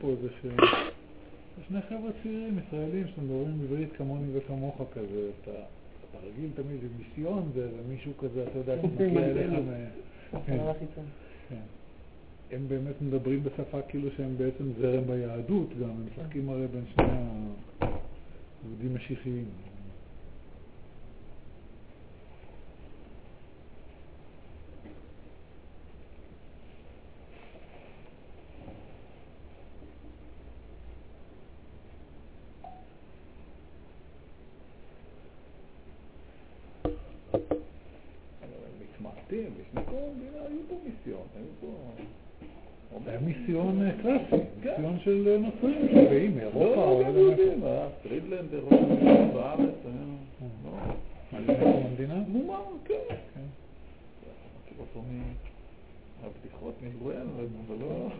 פה זה שני חבר'ה צעירים ישראלים שמדברים עברית כמוני וכמוך כזה, אתה רגיל תמיד למיסיון ומישהו כזה, אתה יודע, שמגיע אליך הם באמת מדברים בשפה כאילו שהם בעצם זרם ביהדות גם, הם משחקים הרי בין שני היהודים משיחיים. היה מיסיון קלאסי, מיסיון של נוצרים שבאים מאירופה או פרידלנד, אירופה, בארץ מה זה מקום המדינה? מומר, כן מכיר אותו מהבדיחות מגואל, אבל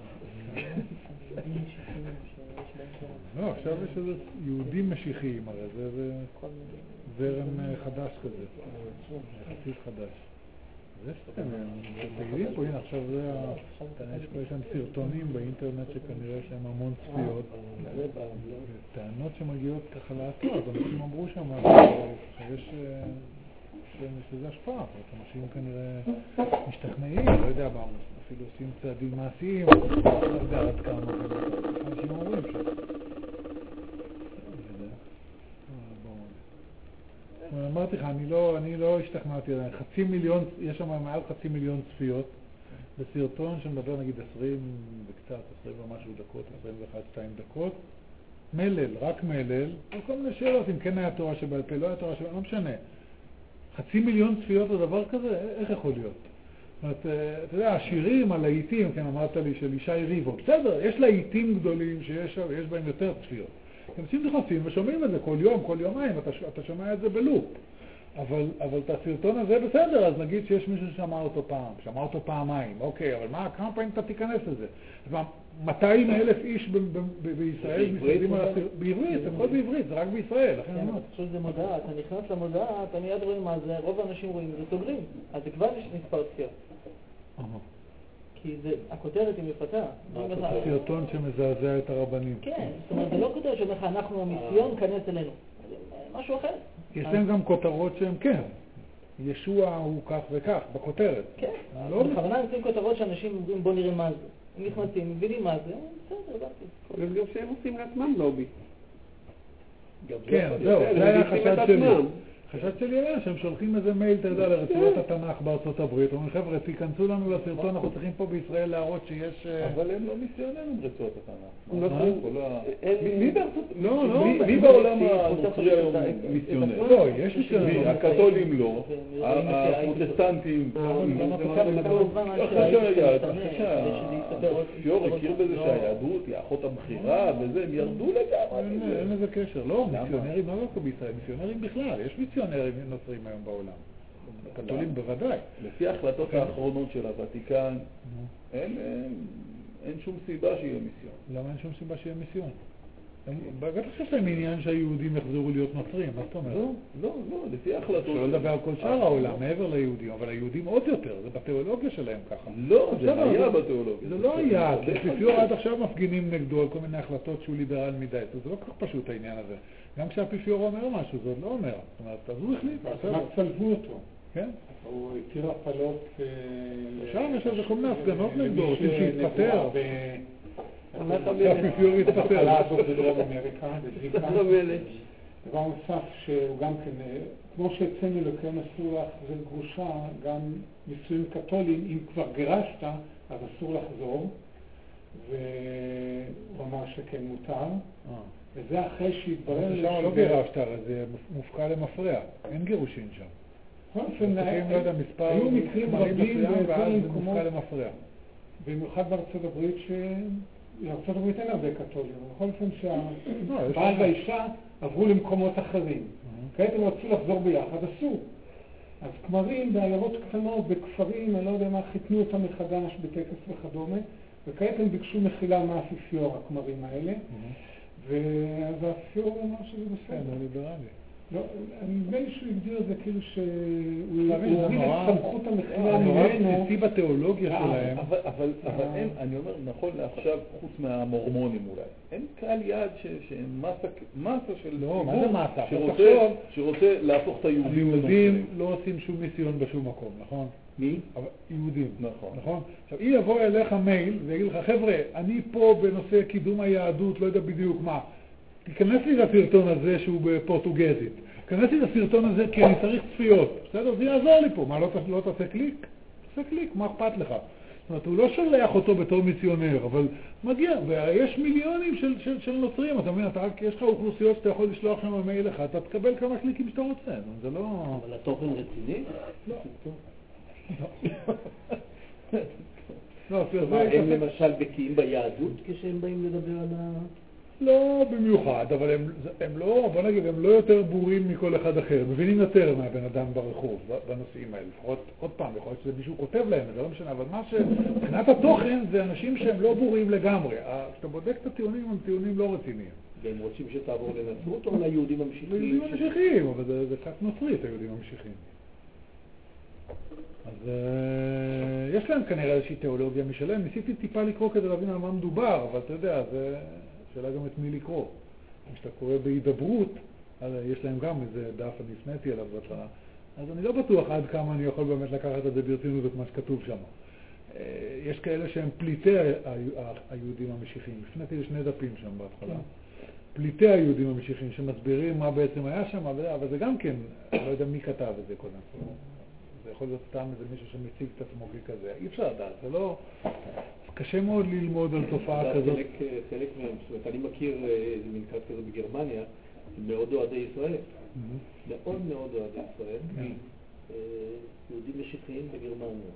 לא עכשיו יש איזה יהודים משיחיים, הרי זה זרם חדש כזה, יחסית חדש. זה שאתם תגידים פה, הנה עכשיו יש שם סרטונים באינטרנט שכנראה יש להם המון צפיות טענות שמגיעות ככה לאתר, אז אנשים אמרו שם שיש לזה השפעה, אנשים כנראה משתכנעים, לא יודע מה, אפילו עושים צעדים מעשיים, לא יודע עד כמה, אנשים אומרים שם אמרתי לך, אני לא השתכנעתי עליהם. 500,000, יש שם מעל 500,000 צפיות בסרטון שמדבר נגיד 20 וקצת, 20 ומשהו דקות, 21-2 דקות. מלל, רק מלל, על כל מיני שאלות, אם כן היה תורה שבעל פה, לא היה תורה שבעל פה, לא משנה. 500,000 צפיות לדבר כזה, איך יכול להיות? זאת אומרת, אתה יודע, השירים, הלהיטים, כן אמרת לי, של ישי ריבו, בסדר, יש להיטים גדולים שיש בהם יותר צפיות. אנשים נכנסים ושומעים את זה כל יום, כל יומיים, אתה שומע את זה בלופ. אבל את הסרטון הזה בסדר, אז נגיד שיש מישהו ששמע אותו פעם, שמע אותו פעמיים, אוקיי, אבל כמה פעמים אתה תיכנס לזה? 200,000 איש בישראל מסתכלים על הסרטון, בעברית, הכל בעברית, זה רק בישראל, לכן אני אומר. עכשיו זה מודעה, אתה נכנס למודעה, אתה מיד רואים מה זה, רוב האנשים רואים, זה סוגרים, אז זה כבר יש מספר צפיות. כי הכותרת היא מפתה. הסרטון שמזעזע את הרבנים. כן, זאת אומרת, זה לא כותרת שאומר לך, אנחנו המיסיון, כנס אלינו. זה משהו אחר. יש להם גם כותרות שהן כן. ישוע הוא כך וכך, בכותרת. כן, בכוונה נמצאים כותרות שאנשים אומרים, בוא נראה מה זה. הם נכנסים, מבינים מה זה, בסדר, הבנתי. גם שהם עושים לעצמם לובי. כן, זהו, זה היה חשד שלי. חשד שלי היה שהם שולחים איזה מייל, אתה יודע, לרצועות התנ"ך בארצות הברית. אומרים, חבר'ה, תיכנסו לנו לסרטון, אנחנו צריכים פה בישראל להראות שיש... אבל הם לא מיסיונרים רצועות התנ"ך. מי בעולם הנוצרי היום מיסיונר? לא, יש מיסיונרים. הקתולים לא, הפרוטסטנטים, האפיפיור הכיר בזה שהיהדות היא אחות הבחירה, וזה, הם ירדו לגמרי. אין איזה קשר, לא, מיסיונרים לא רק בישראל, מיסיונרים בכלל, יש מיסיונרים נוצרים היום בעולם. קתולים בוודאי. לפי ההחלטות האחרונות של הוותיקן, אין שום סיבה שיהיה מיסיון. למה אין שום סיבה שיהיה מיסיון? בטח שיש להם עניין שהיהודים יחזרו להיות נוצרים, מה זאת אומרת? לא, לפי ההחלטות... שלא לדבר על כל שאר העולם, מעבר ליהודים, אבל היהודים עוד יותר, זה בתיאולוגיה שלהם ככה. לא, זה היה בתיאולוגיה. זה לא היה, כי האפיפיור עד עכשיו מפגינים נגדו על כל מיני החלטות שהוא ליברל מדי, זה לא כל כך פשוט העניין הזה. גם כשהאפיפיור אומר משהו, זה עוד לא אומר. זאת אומרת, אז הוא החליט. אז רק צלבו אותו. כן? הוא התיר הפלות... שם יש איזה כל מיני הפגנות נגדו, רוצים שיתפטר. האפיפיור יתפטר. התחלה הזאת בדרום אמריקה, בזיקה. דבר נוסף שהוא גם כן, כמו שאצלנו לקיים אסור להחזיר גרושה, גם נישואים קתולים, אם כבר גירשת, אז אסור לחזור. והוא אמר שכן מותר. וזה אחרי שהתברר שם לא גירשת, הרי זה מופקע למפרע, אין גירושין שם. היו מקרים רבים ואז זה מופקע למפרע. במיוחד בארצות הברית, שארצות הברית אין הרבה קתולים, בכל אופן שהבעל והאישה עברו למקומות אחרים. כעת הם רצו לחזור ביחד, אסור. אז כמרים בעיירות קטנות, בכפרים, אני לא יודע מה, חיתנו אותם מחדש בטקס וכדומה, וכעת הם ביקשו מחילה מהאפיפיור, הכמרים האלה. ואז האפיפיור אמר שזה בסדר. ליברלי. לא, נדמה לי שהוא הגדיר את זה כאילו שהוא הוריד את סמכות המחילה ממנו. נורא בסיסי בתיאולוגיה שלהם. אבל אין, אני אומר, נכון לעכשיו, חוץ מהמורמונים אולי, אין קהל יעד שהם מסה של לא, מה זה מסה? שרוצה להפוך את היהודים היהודים לא עושים שום מיסיון בשום מקום, נכון? מי? יהודים. נכון. עכשיו, אם יבוא אליך מייל ויגיד לך, חבר'ה, אני פה בנושא קידום היהדות, לא יודע בדיוק מה, תיכנס לי לסרטון הזה שהוא בפורטוגזית. תיכנס לי לסרטון הזה כי אני צריך צפיות. בסדר? זה יעזור לי פה. מה, לא תעשה קליק? תעשה קליק, מה אכפת לך? זאת אומרת, הוא לא שולח אותו בתור מיסיונר, אבל מגיע, ויש מיליונים של נוצרים, אתה מבין, יש לך אוכלוסיות שאתה יכול לשלוח שם מייל אחד, אתה תקבל כמה קליקים שאתה רוצה. זה לא... אבל התוכן רציני? לא. הם למשל בקיאים ביהדות כשהם באים לדבר על ה... לא במיוחד, אבל הם לא, בוא נגיד, הם לא יותר בורים מכל אחד אחר, מבינים יותר מהבן אדם ברחוב בנושאים האלה. לפחות, עוד פעם, יכול להיות שזה מישהו כותב להם, זה לא משנה, אבל מה מבחינת התוכן זה אנשים שהם לא בורים לגמרי. כשאתה בודק את הטיעונים, הם טיעונים לא רציניים. והם רוצים שתעבור לנצרות או ליהודים המשיחיים? ליהודים המשיחיים, אבל זה קצת נוצרית, היהודים המשיחיים. אז יש להם כנראה איזושהי תיאולוגיה משלהם. ניסיתי טיפה לקרוא כדי להבין על מה מדובר, אבל אתה יודע, זה שאלה גם את מי לקרוא. כשאתה קורא בהידברות, אז יש להם גם איזה דף, אני הפניתי אליו בהתחלה. אז אני לא בטוח עד כמה אני יכול באמת לקחת את זה ברצינות את מה שכתוב שם. יש כאלה שהם פליטי היהודים המשיחיים. הפניתי לשני דפים שם בהתחלה. פליטי היהודים המשיחיים שמסבירים מה בעצם היה שם, אבל זה גם כן, אני לא יודע מי כתב את זה קודם. זה יכול להיות סתם איזה מישהו שמציג את עצמו ככזה. אי אפשר לדעת, זה לא... קשה מאוד ללמוד על תופעה כזאת. חלק מהם, זאת אומרת, אני מכיר איזה מנקד כזה בגרמניה, מאוד אוהדי ישראל. מאוד מאוד אוהדי ישראל. יהודים משיחיים בגרמניה.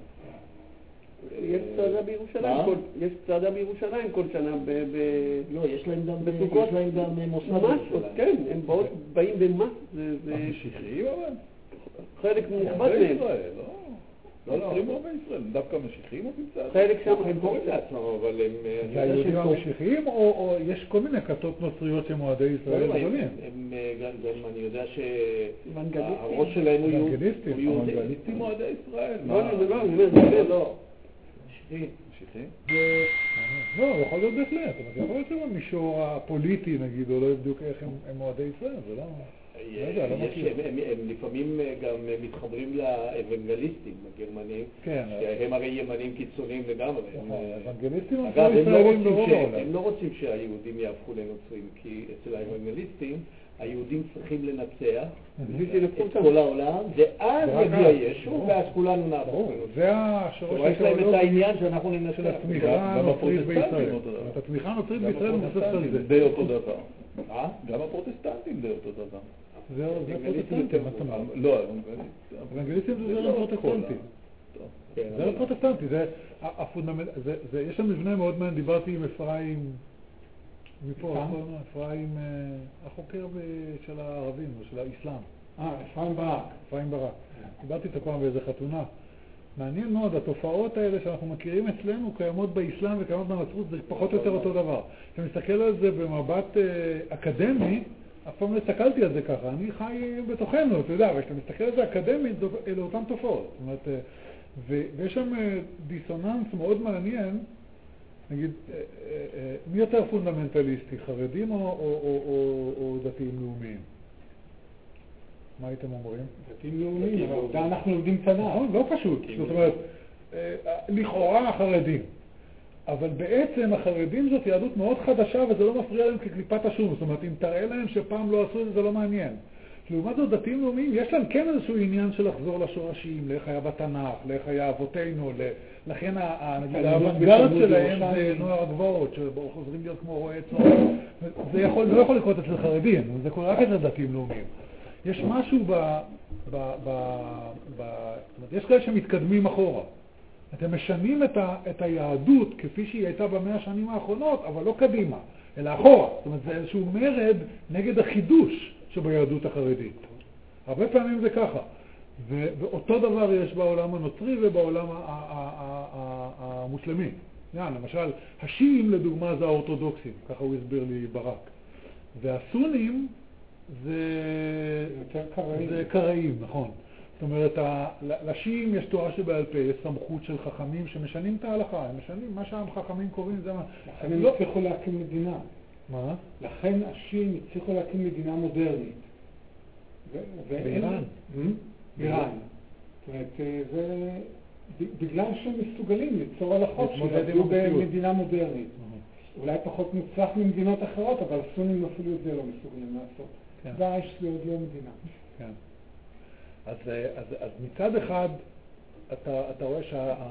יש צעדה בירושלים כל שנה לא, יש להם גם בסוכות. יש להם גם מוסד. כן, הם באים במס. המשיחיים אבל? חלק נכבד מהם. לא נוצרים הרבה ישראל, דווקא משיחיים עושים צעד. חלק שם הם קוראים לעצמם, אבל הם... זה היהודים המשיחיים או יש כל מיני כתות נוצריות שהם אוהדי ישראל גדולים? הם גם, אני יודע שהראש שלהם הוא אוונגליסטים. אוונגליסטים אוהדי ישראל. לא. משיחיים? לא, יכול להיות בהחלט, אבל יכול להיות שבמישור הפוליטי נגיד, או לא בדיוק איך הם אוהדי ישראל, זה לא... הם לפעמים גם מתחברים לאוונגליסטים הגרמנים, שהם הרי ימנים קיצוניים לגמרי. אגב, הם לא רוצים שהיהודים יהפכו לנוצרים, כי אצל האוונגליסטים היהודים צריכים לנצח את כל העולם, ואז יגיע ישו, ואז כולנו נהפוך לנוצרים. זה השורש יש להם את העניין שאנחנו ננצח. של התמיכה הנוצרית בישראל. את התמיכה הנוצרית בישראל מבוססת על זה. די אותו דבר. גם הפרוטסטנטים די אותו דבר. זה פרוטסטנטים, מה אתה אומר? לא, אוונגליסטים זה זרם פרוטסטנטי. זרם פרוטסטנטי, יש שם מבנה מאוד מעניין, דיברתי עם אפרים, מפה, אפרים, החוקר של הערבים, של האסלאם. אפרים ברק. דיברתי איתו פעם באיזה חתונה. מעניין מאוד, התופעות האלה שאנחנו מכירים אצלנו קיימות באסלאם וקיימות בנצרות, זה פחות או יותר אותו דבר. כשאני מסתכל על זה במבט אקדמי, אף פעם לא הסתכלתי על זה ככה, אני חי בתוכנו, אתה יודע, אבל כשאתה מסתכל על זה אקדמית, אלה אותן תופעות. זאת אומרת, ויש שם דיסוננס מאוד מעניין, נגיד, מי יותר פונדמנטליסטי, חרדים או דתיים לאומיים? מה הייתם אומרים? דתיים לאומיים, אבל אנחנו לומדים תנ"ך. לא פשוט, זאת אומרת, לכאורה החרדים. אבל בעצם החרדים זאת יהדות מאוד חדשה וזה לא מפריע להם כקליפת השום. זאת אומרת, אם תראה להם שפעם לא עשו את זה, זה לא מעניין. לעומת זאת, דתיים לאומיים, יש להם כן איזשהו עניין של לחזור לשורשים, לאיך היה בתנ"ך, לאיך היה אבותינו, לכן האוונגרד שלהם זה נוער הגבעות, שחוזרים להיות כמו רועי צאן. זה לא יכול לקרות אצל חרדים, זה קורה רק אצל דתיים לאומיים. יש משהו יש כאלה שמתקדמים אחורה. אתם משנים את היהדות כפי שהיא הייתה ב100 השנים האחרונות, אבל לא קדימה, אלא אחורה. זאת אומרת, זה איזשהו מרד נגד החידוש שביהדות החרדית. הרבה פעמים זה ככה. ואותו דבר יש בעולם הנוצרי ובעולם המוסלמי. למשל, השיעים לדוגמה זה האורתודוקסים, ככה הוא הסביר לי ברק. והסונים זה קראים, נכון. זאת אומרת, לשיעים יש תורה שבעל פה, יש סמכות של חכמים שמשנים את ההלכה, הם משנים, מה שהחכמים קוראים זה מה... לכן הם הצליחו להקים מדינה. מה? לכן השיעים הצליחו להקים מדינה מודרנית. באיראן? באיראן. זאת אומרת, זה בגלל שהם מסוגלים ליצור הלכות שעבדו במדינה מודרנית. אולי פחות מוצלח ממדינות אחרות, אבל הסונים אפילו את זה לא מסוגלים לעשות. דאעש זה עוד לא מדינה. כן. אז מצד אחד, אתה רואה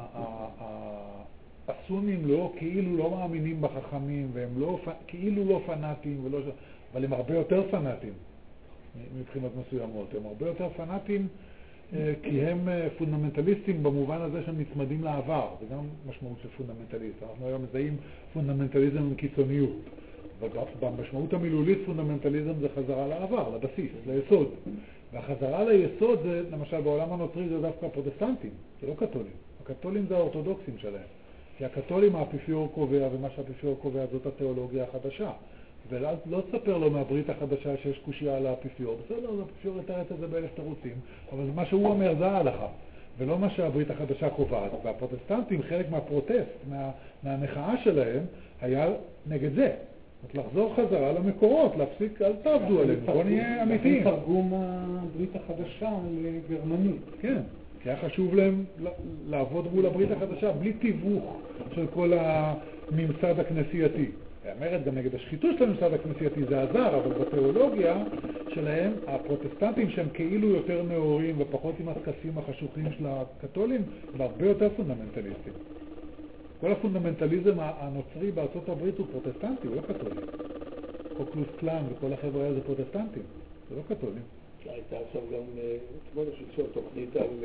שהסונים כאילו לא מאמינים בחכמים, והם כאילו לא פנאטים, אבל הם הרבה יותר פנאטים מבחינות מסוימות. הם הרבה יותר פנאטים כי הם פונדמנטליסטים במובן הזה שהם נצמדים לעבר. זה גם משמעות של פונדמנטליסט. אנחנו היום מזהים פונדמנטליזם עם קיצוניות. במשמעות המילולית פונדמנטליזם זה חזרה לעבר, לבסיס, ליסוד. והחזרה ליסוד זה, למשל בעולם הנוצרי זה דווקא הפרוטסטנטים, זה לא קתולים. הקתולים זה האורתודוקסים שלהם. כי הקתולים האפיפיור קובע, ומה שהאפיפיור קובע זאת התיאולוגיה החדשה. ולא תספר לו מהברית החדשה שיש קושיה על האפיפיור. בסדר, אז האפיפיור יתארת את זה באלף תירוצים, אבל מה שהוא אומר זה ההלכה, ולא מה שהברית החדשה קובעת. והפרוטסטנטים, חלק מהפרוטסט, מהמחאה שלהם, היה נגד זה. לחזור חזרה למקורות, להפסיק, אל תעבדו עליהם, בוא נהיה אמיתיים. לכן תרגום הברית החדשה לגרמנית. כן, כי היה חשוב להם לעבוד מול הברית החדשה, בלי תיווך של כל הממסד הכנסייתי. האמרת גם נגד השחיתות של הממסד הכנסייתי זה עזר, אבל בתיאולוגיה שלהם, הפרוטסטנטים שהם כאילו יותר נאורים ופחות עם הסקסים החשוכים של הקתולים, הם הרבה יותר פונדמנטליסטים. כל הפונדמנטליזם הנוצרי בארצות הברית הוא פרוטסטנטי, הוא לא קתולי. קוקלוס קלאן וכל החבר'ה האלה זה פרוטסטנטים, זה לא קתולים. הייתה עכשיו גם, אתמול שלשום, תוכנית על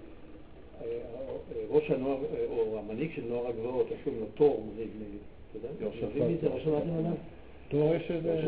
ראש הנוער, או המנהיג של נוער הגבעות, אפילו לו תור, אתה יודע? תור יש איזה...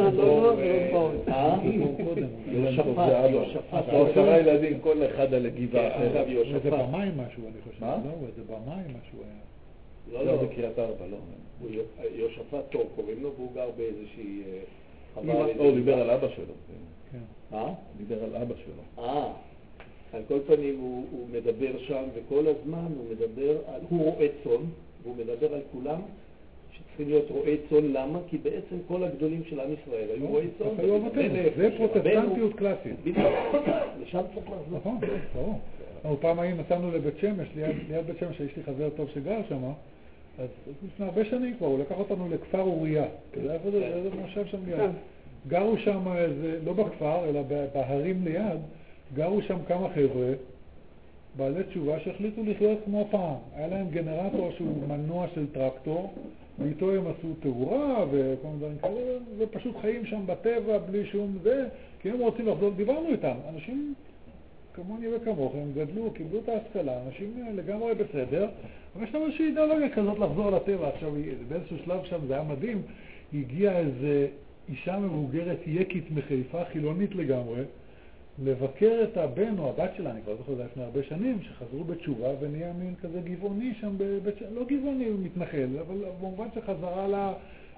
יושפט, 10 ילדים, כל אחד על גבעה אחרת. זה במים משהו, אני חושב. מה? זה במים משהו היה. לא, זה קריית ארבע, לא. יושפט תור, קוראים לו, והוא גר באיזושהי הוא דיבר על אבא שלו. מה? דיבר על אבא שלו. על כל פנים הוא מדבר שם, וכל הזמן הוא מדבר, הוא רואה צאן, והוא מדבר על כולם שצריכים להיות רואי צאן. למה? כי בעצם כל הגדולים של עם ישראל היו רואי צאן. זה פרוטסטנטיות קלאסית. לשם צריך לחזור. נכון, ברור. אנחנו פעם נסענו לבית שמש, ליד בית שמש, יש לי חבר טוב שגר שם, אז לפני הרבה שנים כבר, הוא לקח אותנו לכפר אוריה. אתה יודע איפה זה? זה מושב שם ליד. גרו שם, לא בכפר, אלא בהרים ליד, גרו שם כמה חבר'ה, בעלי תשובה שהחליטו לחיות כמו פעם. היה להם גנרטור שהוא מנוע של טרקטור, ואיתו הם עשו תאורה וכל מיני דברים כאלה, ופשוט חיים שם בטבע בלי שום זה, כי הם רוצים לחזור, דיברנו איתם, אנשים כמוני וכמוכם, הם גדלו, קיבלו את ההשכלה, אנשים לגמרי בסדר, אבל יש להם איזושהי אידיאולוגיה כזאת לחזור לטבע. עכשיו, באיזשהו שלב שם זה היה מדהים, הגיעה איזו אישה מבוגרת יקית מחיפה, חילונית לגמרי, לבקר את הבן או הבת שלה, אני כבר זוכר, זה לפני הרבה שנים, שחזרו בתשובה ונהיה מין כזה גבעוני שם, לא גבעוני, הוא מתנחל, אבל במובן שחזרה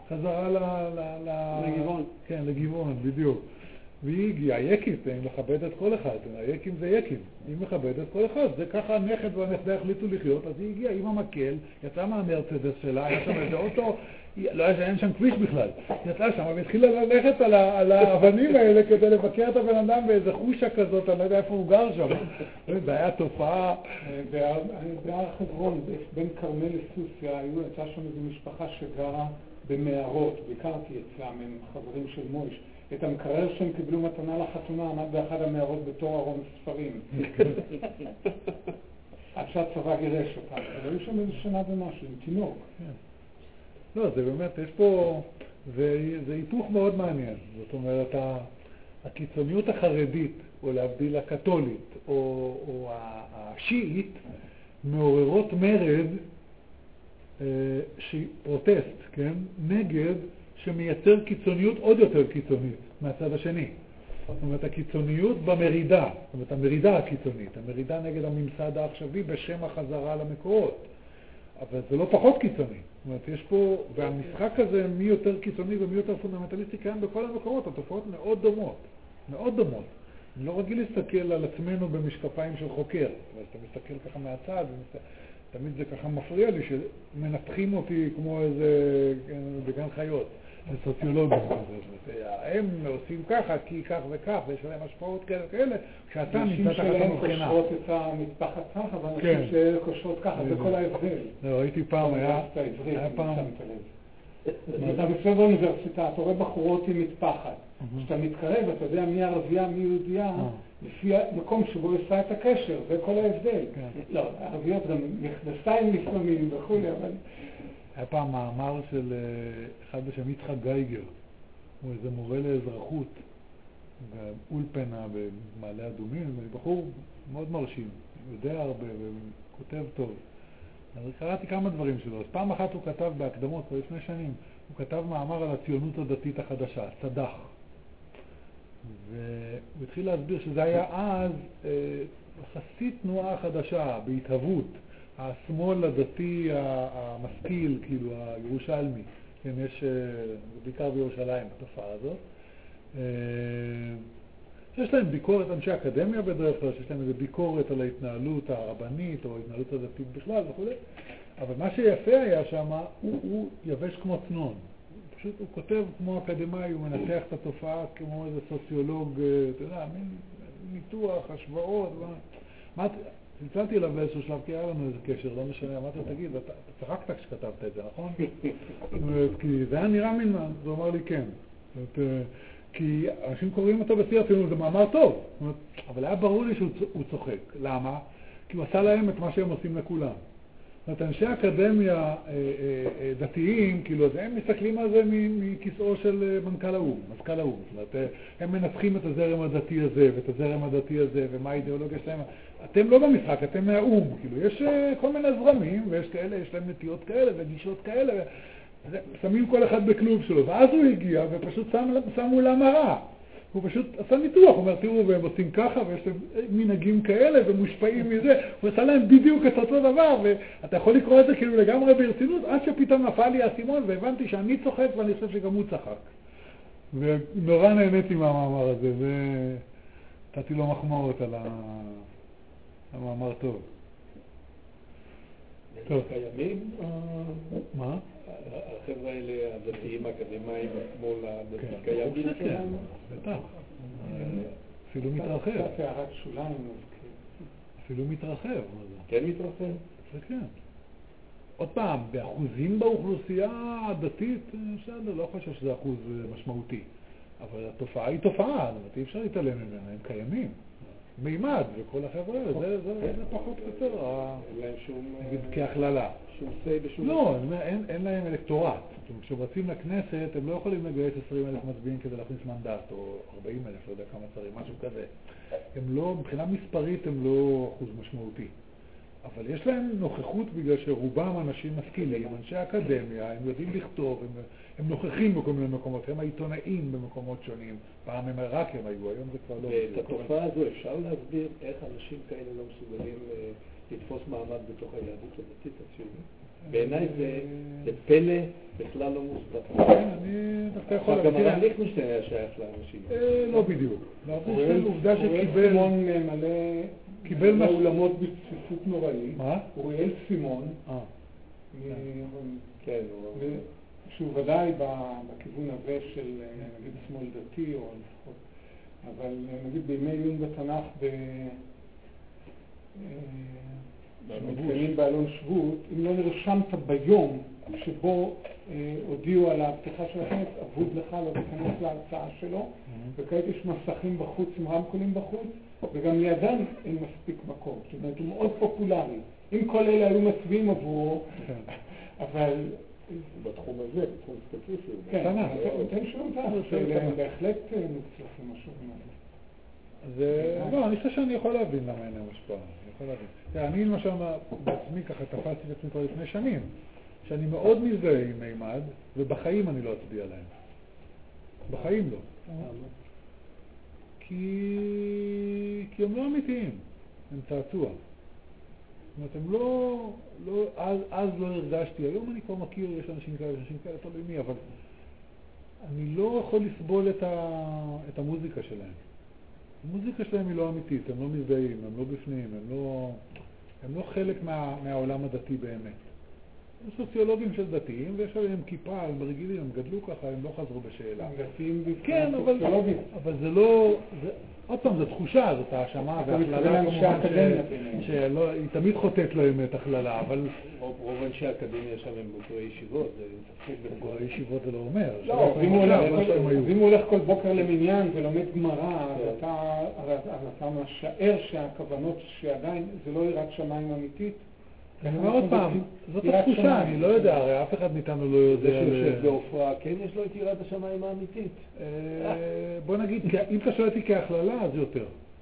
לגבעון. כן, לגבעון, בדיוק. והיא הגיעה, יקית, היא מכבדת כל אחד, היקים זה יקים, היא מכבדת כל אחד, זה ככה הנכד והנכדה החליטו לחיות, אז היא הגיעה עם המקל, יצאה מהמרצדס שלה, היה שם איזה אוטו, לא היה שם כביש בכלל, יצאה שם והתחילה ללכת על האבנים האלה כדי לבקר את הבן אדם באיזה חושה כזאת, אני לא יודע איפה הוא גר שם, זה היה תופעה. בהר חברון, בין כרמל לסוסיה, יצאה שם איזו משפחה שגרה במערות, ביקרתי אצלם, הם חברים של מויש. את המקרר שהם קיבלו מתנה לחתונה עמד באחד המערות בתור ארון ספרים. עד שהצבא גירש אותם. אבל היו שם איזה שנה ומשהו, עם תינוק. לא, זה באמת, יש פה, זה היפוך מאוד מעניין. זאת אומרת, הקיצוניות החרדית, או להבדיל הקתולית, או השיעית, מעוררות מרד פרוטסט, כן? נגד שמייצר קיצוניות עוד יותר קיצונית מהצד השני. זאת אומרת, הקיצוניות במרידה, זאת אומרת, המרידה הקיצונית, המרידה נגד הממסד העכשווי בשם החזרה למקורות. אבל זה לא פחות קיצוני. זאת אומרת, יש פה, והמשחק הזה, מי יותר קיצוני ומי יותר פונדמנטליסטי, קיים בכל המקומות, התופעות מאוד דומות. מאוד דומות. אני לא רגיל להסתכל על עצמנו במשקפיים של חוקר. אבל אתה מסתכל ככה מהצד, תמיד זה ככה מפריע לי, שמנתחים אותי כמו איזה, בגן חיות, סוציולוגים כזה. הם עושים ככה, כי כך וכך, ויש להם השפעות כאלה וכאלה, כשאתה נמצא תחת המבחינה. אנשים שלהם קושרות את המטפחת ככה, ואנשים שקושרות ככה, זה כל ההבדל. ראיתי פעם, היה פעם... אתה בסדר באוניברסיטה, אתה רואה בחורות עם מטפחת. כשאתה מתקרב, אתה יודע מי ערבייה, מי יהודייה, לפי המקום שבו עושה את הקשר, זה כל ההבדל. לא, ערביות גם מכנסיים לפעמים וכו', אבל... היה פעם מאמר של אחד בשם יצחק גייגר, הוא איזה מורה לאזרחות, באולפנה במעלה אדומים, בחור מאוד מרשים, יודע הרבה וכותב טוב. אז קראתי כמה דברים שלו. אז פעם אחת הוא כתב בהקדמות, כבר לפני שנים, הוא כתב מאמר על הציונות הדתית החדשה, צד"ח. והוא התחיל להסביר שזה היה אז חסית תנועה חדשה, בהתהוות. השמאל הדתי המשכיל, כאילו הירושלמי, כן, יש בעיקר בירושלים התופעה הזאת. יש להם ביקורת, אנשי אקדמיה בדרך כלל, שיש להם איזו ביקורת על ההתנהלות הרבנית או ההתנהלות הדתית בכלל וכו'. אבל מה שיפה היה שם, הוא יבש כמו צנון. פשוט הוא כותב כמו אקדמאי, הוא מנתח את התופעה כמו איזה סוציולוג, אתה יודע, מין ניתוח, השוואות. צלצלתי אליו באיזשהו שלב, כי היה לנו איזה קשר, לא משנה, אמרתי לו, תגיד, אתה צחקת כשכתבת את זה, נכון? כי זה היה נראה מין, זה אומר לי כן. כי אנשים קוראים אותו בשיא הרצינות, זה מאמר טוב. אבל היה ברור לי שהוא צוחק. למה? כי הוא עשה להם את מה שהם עושים לכולם. זאת אומרת, אנשי אקדמיה דתיים, כאילו, הם מסתכלים על זה מכיסאו של מנכ"ל האו"ם, מזכ"ל האו"ם. זאת אומרת, הם מנתחים את הזרם הדתי הזה ואת הזרם הדתי הזה ומה האידיאולוגיה שלהם. אתם לא במשחק, אתם מהאו"ם. כאילו, יש כל מיני זרמים, ויש כאלה, יש להם נטיות כאלה וגישות כאלה. שמים כל אחד בקלוב שלו. ואז הוא הגיע ופשוט שמו לה מראה. הוא פשוט עשה ניתוח, הוא אומר, תראו, והם עושים ככה, ויש להם מנהגים כאלה, ומושפעים מזה, הוא עשה להם בדיוק את אותו דבר, ואתה יכול לקרוא את זה כאילו לגמרי ברצינות, עד שפתאום נפל לי האסימון, והבנתי שאני צוחק, ואני חושב שגם הוא צחק. ונורא נהניתי מהמאמר הזה, ונתתי לו מחמאות על המאמר טוב. טוב. קיימים? מה? החבר'ה האלה, הדתיים האקדמיים, השמאל הדתי, קיימים שלנו? בטח. אפילו מתרחב. קצת הערת שוליים. אפילו מתרחב. כן מתרחב? זה כן. עוד פעם, באחוזים באוכלוסייה הדתית, בסדר, לא חושב שזה אחוז משמעותי. אבל התופעה היא תופעה, אי אפשר להתעלם ממנה, הם קיימים. מימד, וכל החבר'ה, זה פחות יותר, נגיד כהכללה. לא, אין להם אלקטורט. כשרצים לכנסת, הם לא יכולים לגייס 20,000 מצביעים כדי להכניס מנדט, או 40,000, לא יודע כמה צריך, משהו כזה. הם לא, מבחינה מספרית הם לא אחוז משמעותי. אבל יש להם נוכחות בגלל שרובם אנשים משכילים, אנשי אקדמיה, הם יודעים לכתוב, הם נוכחים בכל מיני מקומות, הם העיתונאים במקומות שונים. פעם הם רק הם היו, היום זה כבר לא... ואת התופעה הזו אפשר להסביר איך אנשים כאלה לא מסוגלים לתפוס מעמד בתוך היהדות הדתית הציונית? בעיניי זה פלא בכלל לא מוסבר. כן, אני דווקא יכול להגיד. גם הרב ליכטנשטיין היה שייך לאנשים. לא בדיוק. ליכטנשטיין עובדה שקיבל... קיבל מאולמות בצפיפות נוראית. מה? אוריאל סימון. כן. שהוא ודאי בכיוון הזה של נגיד שמאל דתי או לפחות. אבל נגיד בימי עיון בתנ"ך שמתקיימים באלון שבות, אם לא נרשמת ביום שבו הודיעו על הפתיחה של הכנסת, אבוד לך לא להיכנס להרצאה שלו, וכעת יש מסכים בחוץ עם רמקולים בחוץ, וגם לידם אין מספיק מקום. זאת אומרת, הוא מאוד פופולרי. אם כל אלה היו מצביעים עבורו, אבל... בתחום הזה, בתחום ספציפי. כן, אין שום דבר, שהם בהחלט מוצלחים משהו מזה. לא, אני חושב שאני יכול להבין למה אין להם השפעה. אני למשל בעצמי ככה תפסתי את עצמי כבר לפני שנים, שאני מאוד מזדהה עם מימד, ובחיים אני לא אצביע להם. בחיים לא. כי הם לא אמיתיים, הם צעצוע. זאת אומרת, אז לא הרגשתי, היום אני כבר מכיר, יש אנשים כאלה, תלוי מי, אבל אני לא יכול לסבול את המוזיקה שלהם. המוזיקה שלהם היא לא אמיתית, הם לא מזדהים, הם לא בפנים, הם לא חלק מהעולם הדתי באמת. הם סוציולוגים של דתיים, ויש עליהם כיפה, הם רגילים, הם גדלו ככה, הם לא חזרו בשאלה. דתיים כן, אבל זה לא... עוד פעם, זו תחושה, זאת האשמה והכללה שהיא תמיד חוטאת לו עם הכללה, אבל... רוב אנשי האקדמיה שם הם בוגרי ישיבות, זה ספק בוגרי ישיבות זה לא אומר. לא, אם הוא הולך כל בוקר למניין ולומד גמרא, אז אתה משער שהכוונות שעדיין זה לא יראת שמיים אמיתית. אני אומר עוד פעם, זאת התחושה, אני לא יודע, הרי אף אחד מאיתנו לא יודע... זה שיושב בהופעה, כן יש לו את יראת השמיים האמיתית. בוא נגיד, אם אתה שואל אותי כהכללה, אז יותר.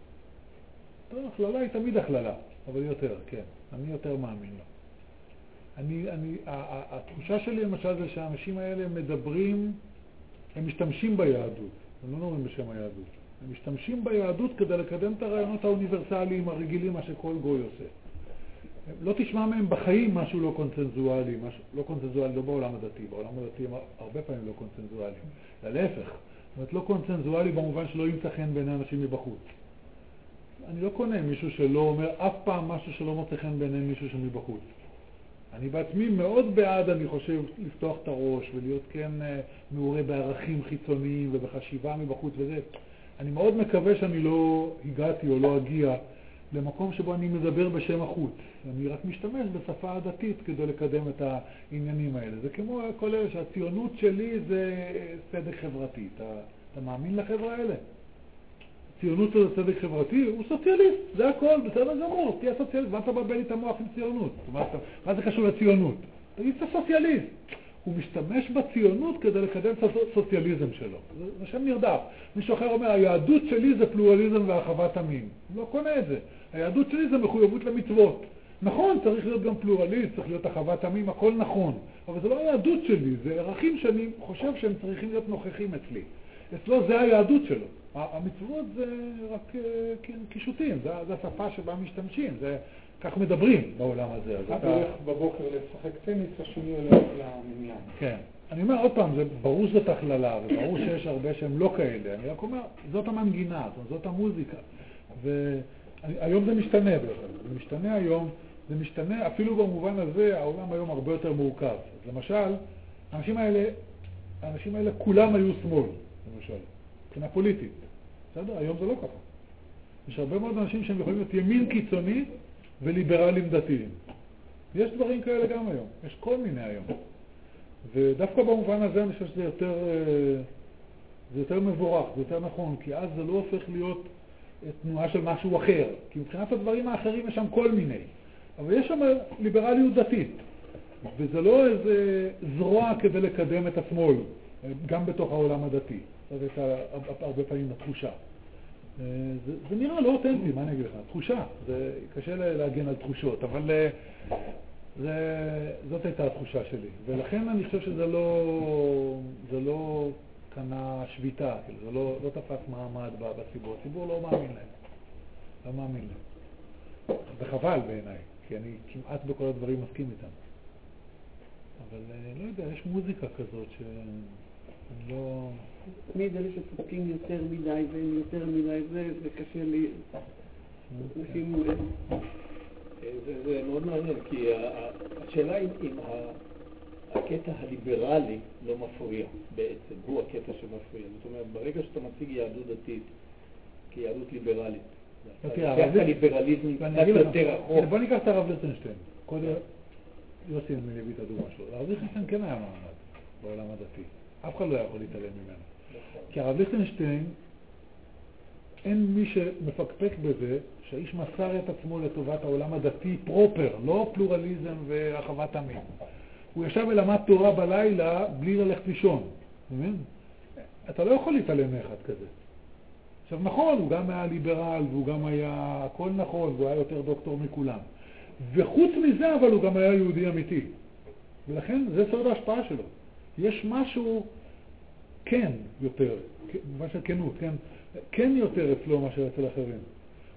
הכללה היא תמיד הכללה, אבל יותר, כן. אני יותר מאמין לה. התחושה שלי למשל זה שהאנשים האלה מדברים, הם משתמשים ביהדות, הם לא נוראים בשם היהדות. הם משתמשים ביהדות כדי לקדם את הרעיונות האוניברסליים הרגילים, מה שכל גוי עושה. לא תשמע מהם בחיים משהו לא קונצנזואלי, לא קונצנזואלי, לא בעולם הדתי, בעולם הדתי הם הרבה פעמים לא קונצנזואליים, להפך, זאת אומרת לא קונצנזואלי במובן שלא ימצא חן בעיני אנשים מבחוץ. אני לא קונה מישהו שלא אומר אף פעם משהו שלא מוצא חן בעיני מישהו שמבחוץ. אני בעצמי מאוד בעד, אני חושב, לפתוח את הראש ולהיות כן מעורה בערכים חיצוניים ובחשיבה מבחוץ וזה. אני מאוד מקווה שאני לא הגעתי או לא אגיע למקום שבו אני מדבר בשם החוץ. אני רק משתמש בשפה הדתית כדי לקדם את העניינים האלה. זה כמו כל אלה שהציונות שלי זה צדק חברתי. אתה מאמין לחברה האלה? ציונות זה צדק חברתי, הוא סוציאליסט, זה הכל, בסדר גמור, תהיה סוציאליסט, ואתה מבלבל לי את המוח עם ציונות. מה זה קשור לציונות? תגיד, אתה סוציאליסט. הוא משתמש בציונות כדי לקדם את הסוציאליזם שלו. זה שם נרדף. מישהו אחר אומר, היהדות שלי זה פלורליזם והרחבת המין. הוא לא קונה את זה. היהדות שלי זה מחויבות למצוות. נכון, צריך להיות גם פלורליסט, צריך להיות הרחבת המין, הכל נכון. אבל זה לא היהדות שלי, זה ערכים שאני חושב שהם צריכים להיות נוכחים אצלי. אצלו זה היהדות שלו. המצוות זה רק קישוטים, זה השפה שבה משתמשים, זה כך מדברים בעולם הזה. אתה הולך בבוקר לשחק טניס, השני הולך למניין. כן. אני אומר עוד פעם, זה ברור שזאת הכללה, וברור שיש הרבה שהם לא כאלה. אני רק אומר, זאת המנגינה, זאת המוזיקה. והיום זה משתנה בכלל. זה משתנה היום, זה משתנה אפילו במובן הזה, העולם היום הרבה יותר מורכב. אז למשל, האנשים האלה כולם היו שמאל, למשל, מבחינה פוליטית. בסדר? היום זה לא ככה. יש הרבה מאוד אנשים שהם יכולים להיות ימין קיצוני וליברלים דתיים. יש דברים כאלה גם היום. יש כל מיני היום. ודווקא במובן הזה אני חושב שזה יותר מבורך, זה יותר נכון, כי אז זה לא הופך להיות תנועה של משהו אחר. כי מבחינת הדברים האחרים יש שם כל מיני. אבל יש שם ליברליות דתית. וזה לא איזה זרוע כדי לקדם את השמאל, גם בתוך העולם הדתי. זאת הרבה פעמים התחושה. זה נראה לא אותנטי, מה אני אגיד לך? תחושה. זה קשה להגן על תחושות, אבל זאת הייתה התחושה שלי. ולכן אני חושב שזה לא קנה שביתה, זה לא תפס מעמד בציבור. הציבור לא מאמין להם. לא מאמין להם. זה חבל בעיניי, כי אני כמעט בכל הדברים מסכים איתם. אבל לא יודע, יש מוזיקה כזאת שאני לא... תמיד אלה שצודקים יותר מדי והם יותר מדי, זה קשה לי. זה מאוד מעניין, כי השאלה אם הקטע הליברלי לא מפריע בעצם, הוא הקטע שמפריע. זאת אומרת, ברגע שאתה מציג יהדות דתית כיהדות ליברלית, הליברליזם קצת יותר רחוק. בוא ניקח את הרב ליכטנשטיין. קודם יוסי מביא את הדוגמה שלו. הרב ליכטנשטיין כן היה מעמד בעולם הדתי. אף אחד לא יכול להתעלם ממנו. כי הרב ליכטנשטיין, אין מי שמפקפק בזה שהאיש מסר את עצמו לטובת העולם הדתי פרופר, לא פלורליזם והרחבת המין. הוא ישב ולמד תורה בלילה בלי ללכת לישון. אתה לא יכול להתעלם מאחד כזה. עכשיו נכון, הוא גם היה ליברל והוא גם היה הכל נכון, והוא היה יותר דוקטור מכולם. וחוץ מזה אבל הוא גם היה יהודי אמיתי. ולכן זה סוד ההשפעה שלו. יש משהו כן יותר, מה של כנות, כן יותר אצלו מאשר אצל אחרים.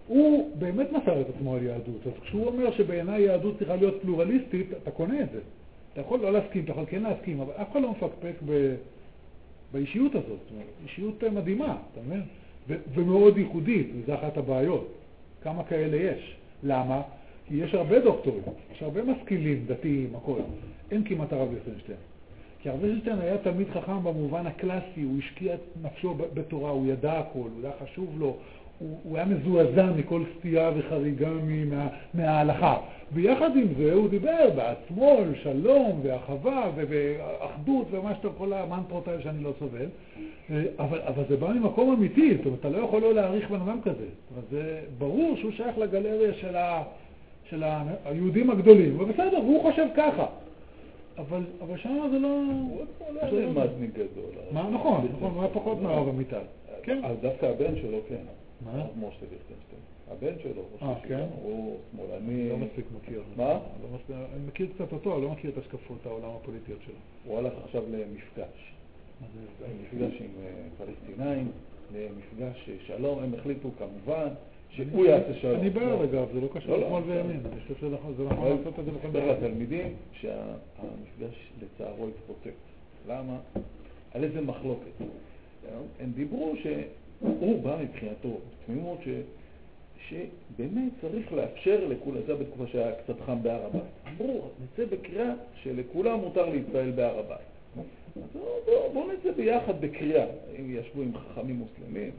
הוא באמת מסר את עצמו על יהדות. אז כשהוא אומר שבעיניי יהדות צריכה להיות פלורליסטית, אתה קונה את זה. אתה יכול לא להסכים, אתה יכול כן להסכים, אבל אף אחד לא מפקפק באישיות הזאת. זאת אומרת, אישיות מדהימה, אתה מבין? ומאוד ייחודית, וזה אחת הבעיות. כמה כאלה יש. למה? כי יש הרבה דוקטורים, יש הרבה משכילים, דתיים, הכל. אין כמעט הרב ליכטנשטיין. כי הרב ליכטנשטיין היה תלמיד חכם במובן הקלאסי, הוא השקיע את נפשו בתורה, הוא ידע הכל, הוא היה חשוב לו, הוא היה מזועזע מכל סטייה וחריגה מההלכה. ויחד עם זה הוא דיבר בעצמו, שלום ואחווה ואחדות ומה שאתה כל המנטרות האלה שאני לא סובל. אבל זה בא ממקום אמיתי, זאת אומרת, אתה לא יכול לא להעריך בן אדם כזה. זה ברור שהוא שייך לגלריה של היהודים הגדולים, ובסדר, הוא חושב ככה. אבל שם זה לא... הוא לא היה למדניק גדול. מה? נכון, הוא היה פחות מהרב עמיטל. כן. אז דווקא הבן שלו, כן. מה? משה ליכטנשטיין. הבן שלו, כן? הוא שמאלני... לא מספיק מכיר. מה? אני מכיר קצת אותו, אני לא מכיר את השקפות העולם הפוליטיות שלו. הוא הלך עכשיו למפגש. מפגש עם פלסטינאים, למפגש שלום, הם החליטו כמובן שהוא יעשה שלום. אני בעד אגב, זה לא קשור לשמאל וימין, אני חושב שזה נכון לעשות את זה בכל דבר. התלמידים שהמפגש לצערו התפוצץ. למה? על איזה מחלוקת. הם דיברו שהוא בא מבחינתו, תמימות שבאמת צריך לאפשר לכולם, זה בתקופה שהיה קצת חם בהר הבית. אמרו, נצא בקריאה שלכולם מותר להתפעל בהר הבית. אז בואו נצא ביחד בקריאה, אם ישבו עם חכמים מוסלמים,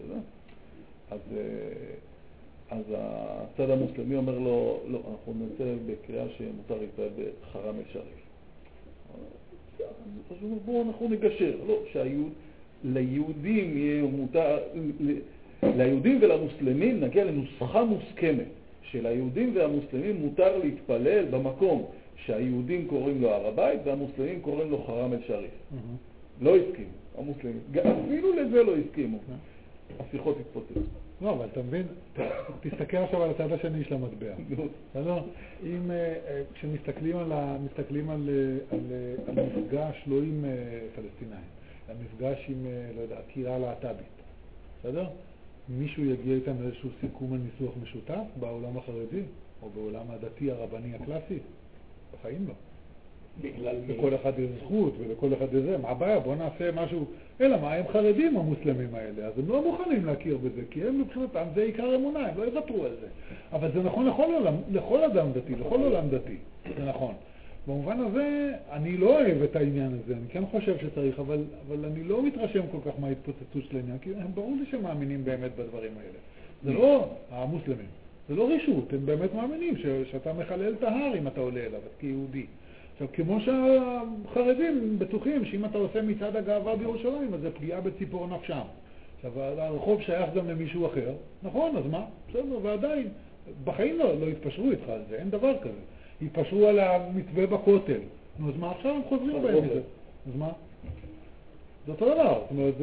אז הצד המוסלמי אומר לו, לא, אנחנו נצא בקריאה שמותר להתפעל בחרם אל-שריף. אז הוא אומר, בואו אנחנו נגשר, לא, ליהודים יהיה מותר, ליהודים ולמוסלמים נגיע לנוסחה מוסכמת, שליהודים והמוסלמים מותר להתפלל במקום שהיהודים קוראים לו הר הבית והמוסלמים קוראים לו חרם אל-שריף. לא הסכימו, המוסלמים. אפילו לזה לא הסכימו. השיחות התפוצצו. לא, אבל אתה מבין, תסתכל עכשיו על הצד השני של המטבע. אם כשמסתכלים על מפגש לא עם פלסטינאים, על מפגש עם, לא יודע, קהילה להט"בית, בסדר? מישהו יגיע איתם לאיזשהו סיכום על ניסוח משותף בעולם החרדי, או בעולם הדתי הרבני הקלאסי? בחיים לא. לכל אחד יש זכות ולכל אחד יש זה. מה הבעיה? בוא נעשה משהו. אלא מה, הם חרדים המוסלמים האלה, אז הם לא מוכנים להכיר בזה, כי הם מבחינתם זה עיקר אמונה, הם לא יוותרו על זה. אבל זה נכון לכל אדם דתי, לכל עולם דתי. זה נכון. במובן הזה, אני לא אוהב את העניין הזה, אני כן חושב שצריך, אבל אני לא מתרשם כל כך מההתפוצצות של העניין, כי הם ברור לי שהם מאמינים באמת בדברים האלה. זה לא המוסלמים, זה לא רישות, הם באמת מאמינים שאתה מחלל את ההר אם אתה עולה אליו, כיהודי. עכשיו, כמו שהחרדים בטוחים שאם אתה עושה מצעד הגאווה בירושלים, אז זה פגיעה בציפור נפשם. עכשיו, הרחוב שייך גם למישהו אחר, נכון, אז מה? בסדר, ועדיין, בחיים לא התפשרו איתך על זה, אין דבר כזה. התפשרו על המתווה בכותל. נו, אז מה עכשיו הם חוזרים בהם מזה? אז מה? זה אותו דבר. זאת אומרת,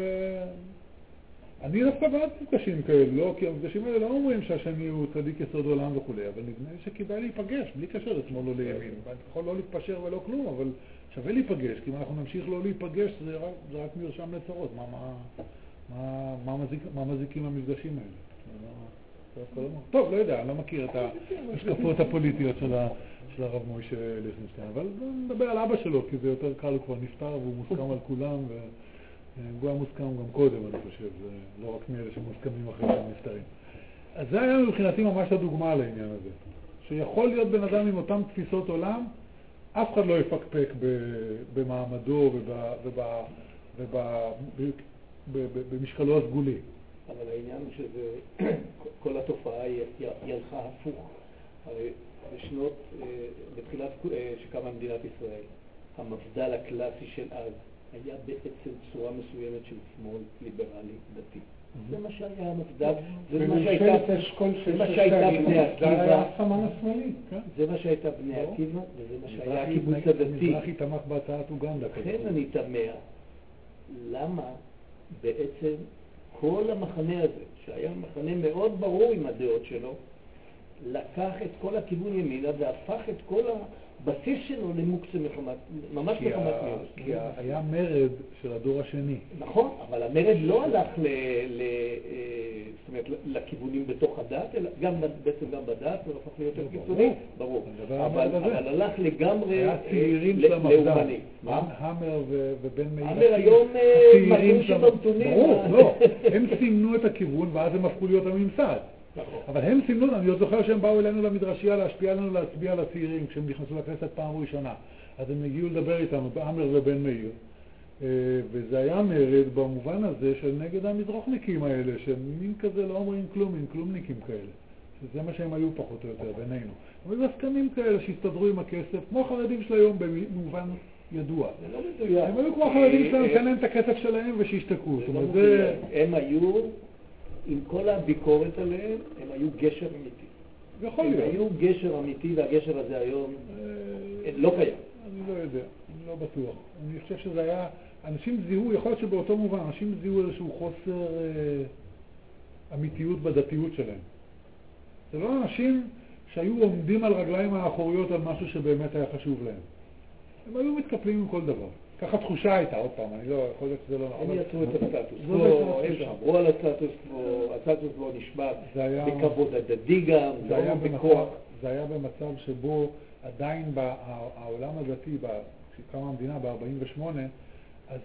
אני דווקא בעד מפגשים כאלה, לא? כי המפגשים האלה לא אומרים שהשני הוא צדיק יסוד עולם וכו', אבל נדמה לי שכדאי להיפגש, בלי קשר לשמאל או לימין. אני יכול לא להתפשר ולא כלום, אבל שווה להיפגש, כי אם אנחנו נמשיך לא להיפגש, זה רק מרשם לצרות. מה מזיקים המפגשים האלה? טוב, לא יודע, אני לא מכיר את ההשקפות הפוליטיות של הרב מוישה ליכטנשטיין, אבל נדבר על אבא שלו, כי זה יותר קל, הוא כבר נפטר והוא מוסכם על כולם, והוא היה מוסכם גם קודם, אני חושב, זה לא רק מאלה שמוסכמים אחרי שהם נפטרים. אז זה היה מבחינתי ממש הדוגמה על העניין הזה, שיכול להיות בן אדם עם אותם תפיסות עולם, אף אחד לא יפקפק במעמדו ובמשקלו הסגולי. אבל העניין הוא שזה, כל התופעה היא הלכה הפוך. הרי בתחילת שקמה מדינת ישראל, המפד"ל הקלאסי של אז היה בעצם צורה מסוימת של שמאל ליברלי דתי. זה מה שהיה המפד"ל, זה מה שהייתה בני עקיבא, זה מה שהייתה בני עקיבא, וזה מה שהיה הקיבוץ הדתי. מזרחי תמך בהצעת אוגנדה. לכן אני תמה, למה בעצם כל המחנה הזה, שהיה מחנה מאוד ברור עם הדעות שלו, לקח את כל הכיוון ימינה והפך את כל הבסיס שלו למוקצה מחמת, ממש מחמת מיאוס. כי היה מרד של הדור השני. נכון, אבל המרד לא הלך זאת אומרת, אומרת, לכיוונים בתוך הדת, אלא בעצם גם בדת, הוא הפך להיות יותר קיצוני, ברור. אבל הלך לגמרי לאומני. המר ובן מאיר. המר היום מקום שבנתונים. ברור, לא. הם סימנו את הכיוון ואז הם הפכו להיות הממסד. אבל הם סימנו, אני עוד זוכר שהם באו אלינו למדרשייה להשפיע לנו להצביע על הצעירים כשהם נכנסו לכנסת פעם ראשונה. אז הם הגיעו לדבר איתנו, המר ובן מאיר. וזה היה מרד במובן הזה של נגד המזרחניקים האלה, שהם מין כזה לא אומרים כלום, מין כלומניקים כאלה. שזה מה שהם היו פחות או יותר בינינו. אבל זה הסכמים כאלה שהסתדרו עם הכסף, כמו החרדים של היום במובן ידוע. זה לא מדויק. הם היו כמו החרדים שלהם, תן להם את הכסף שלהם ושישתקו. זה לא מדויק. הם היו, עם כל הביקורת עליהם, הם היו גשר אמיתי. יכול להיות. הם היו גשר אמיתי, והגשר הזה היום לא קיים. אני לא יודע, אני לא בטוח. אני חושב שזה היה, אנשים זיהו, יכול להיות שבאותו מובן, אנשים זיהו איזשהו חוסר אמיתיות בדתיות שלהם. זה לא אנשים שהיו עומדים על רגליים האחוריות על משהו שבאמת היה חשוב להם. הם היו מתקפלים עם כל דבר. ככה תחושה הייתה, עוד פעם, אני לא יכול להיות שזה לא נכון. הם יצרו את הסטטוס קוו, הם שמרו על הסטטוס קוו נשמע בכבוד הדדי גם, לא בכוח. זה היה במצב שבו עדיין העולם הדתי, כשקמה המדינה ב-48, אז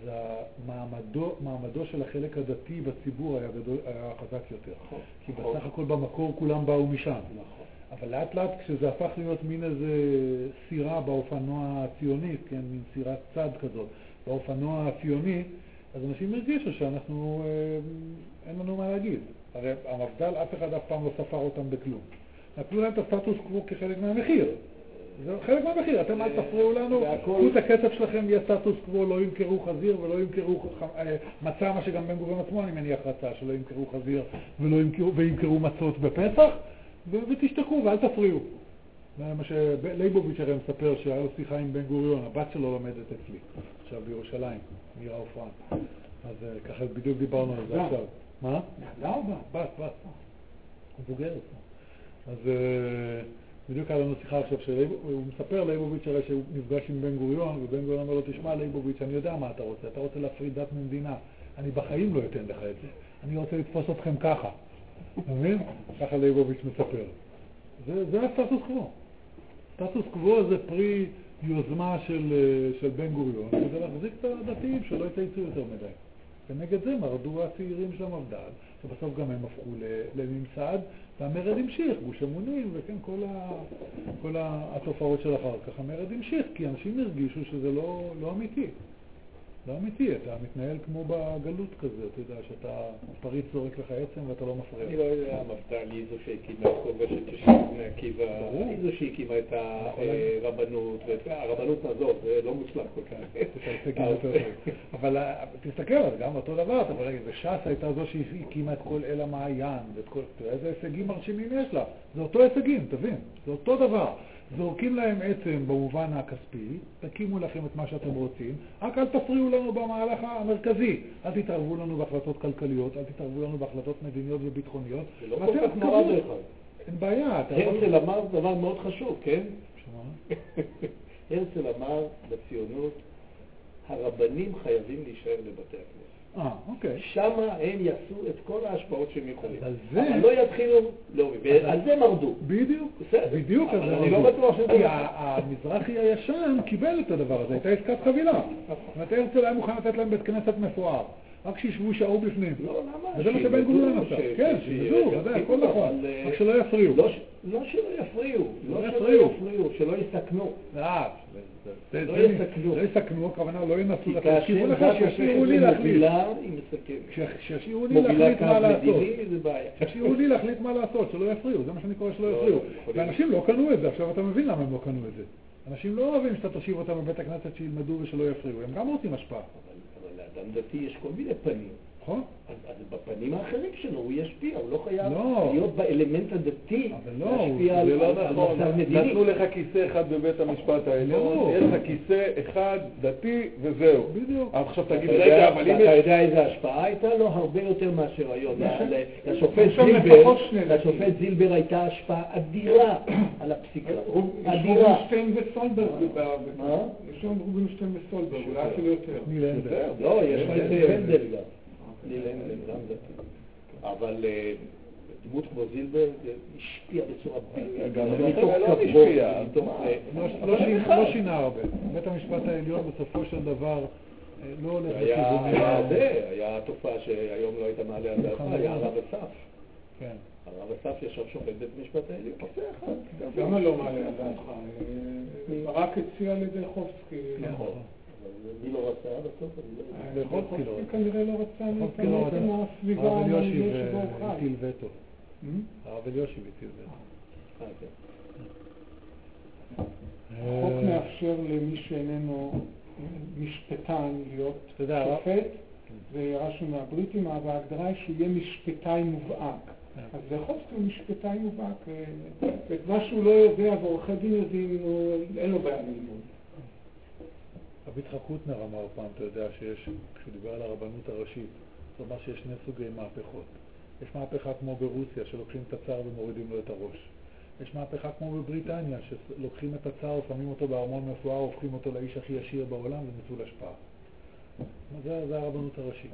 מעמדו של החלק הדתי בציבור היה חזק יותר. כי בסך הכל במקור כולם באו משם. אבל לאט לאט כשזה הפך להיות מין איזה סירה באופנוע הציונית, כן, מין סירת צד כזאת, באופנוע הציוני, אז אנשים הרגישו שאנחנו, אין לנו מה להגיד. הרי המפד"ל, אף אחד אף פעם לא ספר אותם בכלום. נתנו להם את הסטטוס קוו כחלק מהמחיר. זה חלק מהמחיר, אתם אל תפריעו לנו, קחו את הכסף שלכם, יהיה סטטוס קוו, לא ימכרו חזיר ולא ימכרו מצה, מה שגם בן גוריון עצמו אני מניח רצה, שלא ימכרו חזיר וימכרו מצות בפסח, ותשתקו ואל תפריעו. מה שלייבוביץ' הרי מספר שהיה לו שיחה עם בן גוריון, הבת שלו לומדת אצלי, עכשיו בירושלים, מירה אופרן. אז ככה בדיוק דיברנו על זה עכשיו. מה? לא, בת. מבוגרת. אז בדיוק היה לנו שיחה עכשיו שהוא מספר לייבוביץ' הרי שהוא נפגש עם בן גוריון, ובן גוריון אומר לו, תשמע לייבוביץ', אני יודע מה אתה רוצה להפריד דת ממדינה, אני בחיים לא אתן לך את זה, אני רוצה לתפוס אתכם ככה. מבין? ככה לייבוביץ' מספר. זה הסטטוס קוו. סטטוס קוו זה פרי יוזמה של בן גוריון, כדי להחזיק את הדתיים שלא יתייצו יותר מדי. ונגד זה מרדו הצעירים של המפד"ל, שבסוף גם הם הפכו לממסד, והמרד המשיך, גוש אמונים, וכן כל התופעות של אחר כך. המרד המשיך, כי אנשים הרגישו שזה לא אמיתי. לא אמיתי, אתה מתנהל כמו בגלות כזה, אתה יודע שאתה פריץ זורק לך עצם ואתה לא מפריע. אני לא יודע, המפד"ל היא זו שהקימה את כובשת של בני עקיבא, היא זו שהקימה את הרבנות, והרבנות הזאת, זה לא מוצלח כל כך. אבל תסתכל, גם אותו דבר, אתה רואה, וש"ס הייתה זו שהקימה את כל אל המעיין, איזה הישגים מרשימים יש לה, זה אותו הישגים, תבין, זה אותו דבר. זורקים להם עצם במובן הכספי, תקימו לכם את מה שאתם רוצים, רק אל תפריעו לנו במהלך המרכזי, אל תתערבו לנו בהחלטות כלכליות, אל תתערבו לנו בהחלטות מדיניות וביטחוניות. זה לא כל כך נורא דרך. אין בעיה. הרצל אמר דבר מאוד חשוב, כן? הרצל אמר בציונות, הרבנים חייבים להישאר בבתי הכנסת. אוקיי. שמה הם יעשו את כל ההשפעות שהם יכולים. אבל לא יתחילו להוריד. ועל זה מרדו. בדיוק. בדיוק. אבל אני לא בטוח שזה... כי המזרחי הישן קיבל את הדבר הזה. הייתה עסקת חבילה. הרצל היה מוכן לתת להם בית כנסת מפואר. רק שישבו שערו בפנים. לא, למה? וזה מה שבן גוריון עשה. כן, שידעו, הכל נכון. רק שלא יפריעו. לא שלא יפריעו. שלא יסכנו. לא יסכנו, הכוונה לא ינסו לתקיבו לך, שישאירו לי להחליט. שישאירו לי להחליט מה לעשות. שישאירו לי להחליט מה לעשות, שלא יפריעו. זה מה שאני קורא שלא יפריעו. ואנשים לא קנו את זה, עכשיו אתה מבין למה הם לא קנו את זה. אנשים לא אוהבים שאתה תושיב אותם בבית הכנסת שילמדו ושלא יפריעו. הם גם רוצים השפעה. אבל לאדם דתי יש כל מיני פנים. נכון? אז בפנים האחרים שלו הוא ישפיע, הוא לא חייב להיות באלמנט הדתי להשפיע על מצב מדיני. נתנו לך כיסא אחד בבית המשפט העליון, יש לך כיסא אחד דתי וזהו. בדיוק. עכשיו תגיד, רגע, אבל אם אתה יודע איזה השפעה הייתה לו? הרבה יותר מאשר היום. לשופט זילבר הייתה השפעה אדירה על הפסיקה. אדירה. רובינשטיין וסולברג. יש שם רובינשטיין וסולברג, אולי אפילו יותר. לא, יש לך את פנדל גם. גם דתי. אבל דמות כמו זילברג השפיע בצורה גם לא השפיע, לא שינה הרבה. בית המשפט העליון בסופו של דבר לא הולך לכיוונים. היה תופעה שהיום לא הייתה מעלה על דעתך, היה הרב אסף. כן. הרב אסף ישב שופט בית המשפט העליון. למה לא מעלה על דעתך? רק הציע לידי-חובסקי. נכון. מי לא רצה בסוף? חובסקי כנראה לא רצה להתקנות עם הסביבה המעניינת שבו הוא חי. הטיל וטו. הרב אליושיב הטיל וטו. החוק מאפשר למי שאיננו משפטן להיות שופט, וירשנו מהבריטים, אבל ההגדרה היא שיהיה משפטאי מובהק. אז לחובסקי הוא משפטאי מובהק, ואת מה שהוא לא יודע ועורכי דין יודעים, אין לו בעיה ללמוד. רבי יצחק קוטנר אמר פעם, אתה יודע שיש, כשהוא דיבר על הרבנות הראשית, זאת אומרת שיש שני סוגי מהפכות. יש מהפכה כמו ברוסיה, שלוקחים את הצער ומורידים לו את הראש. יש מהפכה כמו בבריטניה, שלוקחים את הצער, שמים אותו בארמון מפואר, הופכים אותו לאיש הכי עשיר בעולם ונטול השפעה. זה הרבנות הראשית.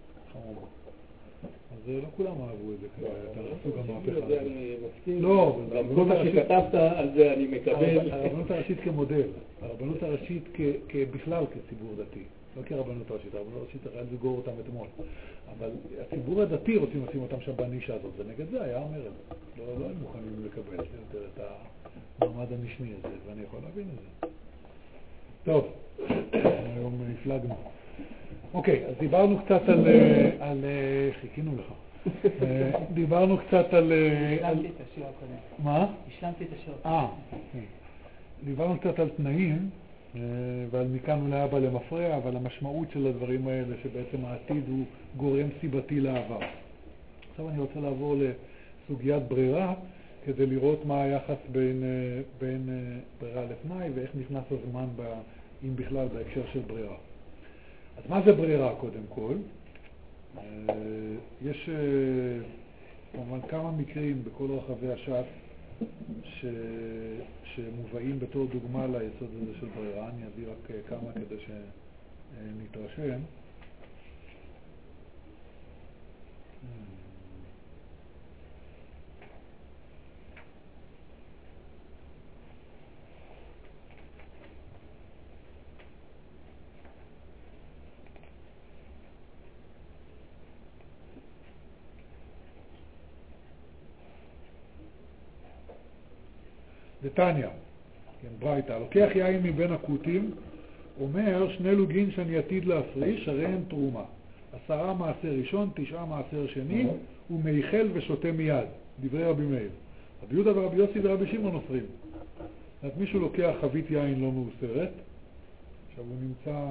אז לא כולם אהבו את זה, את הסוג המהפכה הזה. אני מסכים. לא, כל מה שכתבת על זה אני מקבל. הרבנות הראשית כמודל, הרבנות הראשית בכלל כציבור דתי, לא כרבנות הראשית, הרבנות הראשית היה לסגור אותם אתמול. אבל הציבור הדתי רוצים לשים אותם שם בנישה הזאת, ונגד זה היה אומר את זה. לא הם מוכנים לקבל יותר את המעמד המשני הזה, ואני יכול להבין את זה. טוב, היום הפלגנו. אוקיי, אז דיברנו קצת על חיכינו לך. דיברנו קצת על... השלמתי את השיר הקודם. מה? השלמתי את השיר הקודם. דיברנו קצת על תנאים, ועל מכאן אולי הבא למפרע, אבל המשמעות של הדברים האלה, שבעצם העתיד הוא גורם סיבתי לעבר. עכשיו אני רוצה לעבור לסוגיית ברירה, כדי לראות מה היחס בין ברירה לתנאי, ואיך נכנס הזמן, אם בכלל, בהקשר של ברירה. אז מה זה ברירה קודם כל? יש כמובן כמה מקרים בכל רחבי הש"ס שמובאים בתור דוגמה ליסוד הזה של ברירה. אני אביא רק כמה כדי שנתרשם. דתניא, כן, ברייתא, לוקח יין מבין הכותים, אומר שני לוגין שאני עתיד להפריש, הרי הם תרומה. 10 מעשר ראשון, 9 מעשר שני, ומייחל ושותה מיד. דברי רבי מאיר. רבי יהודה ורבי יוסי ורבי שמעון אוסרים. זאת אומרת, מישהו לוקח חבית יין לא מאוסרת, עכשיו הוא נמצא,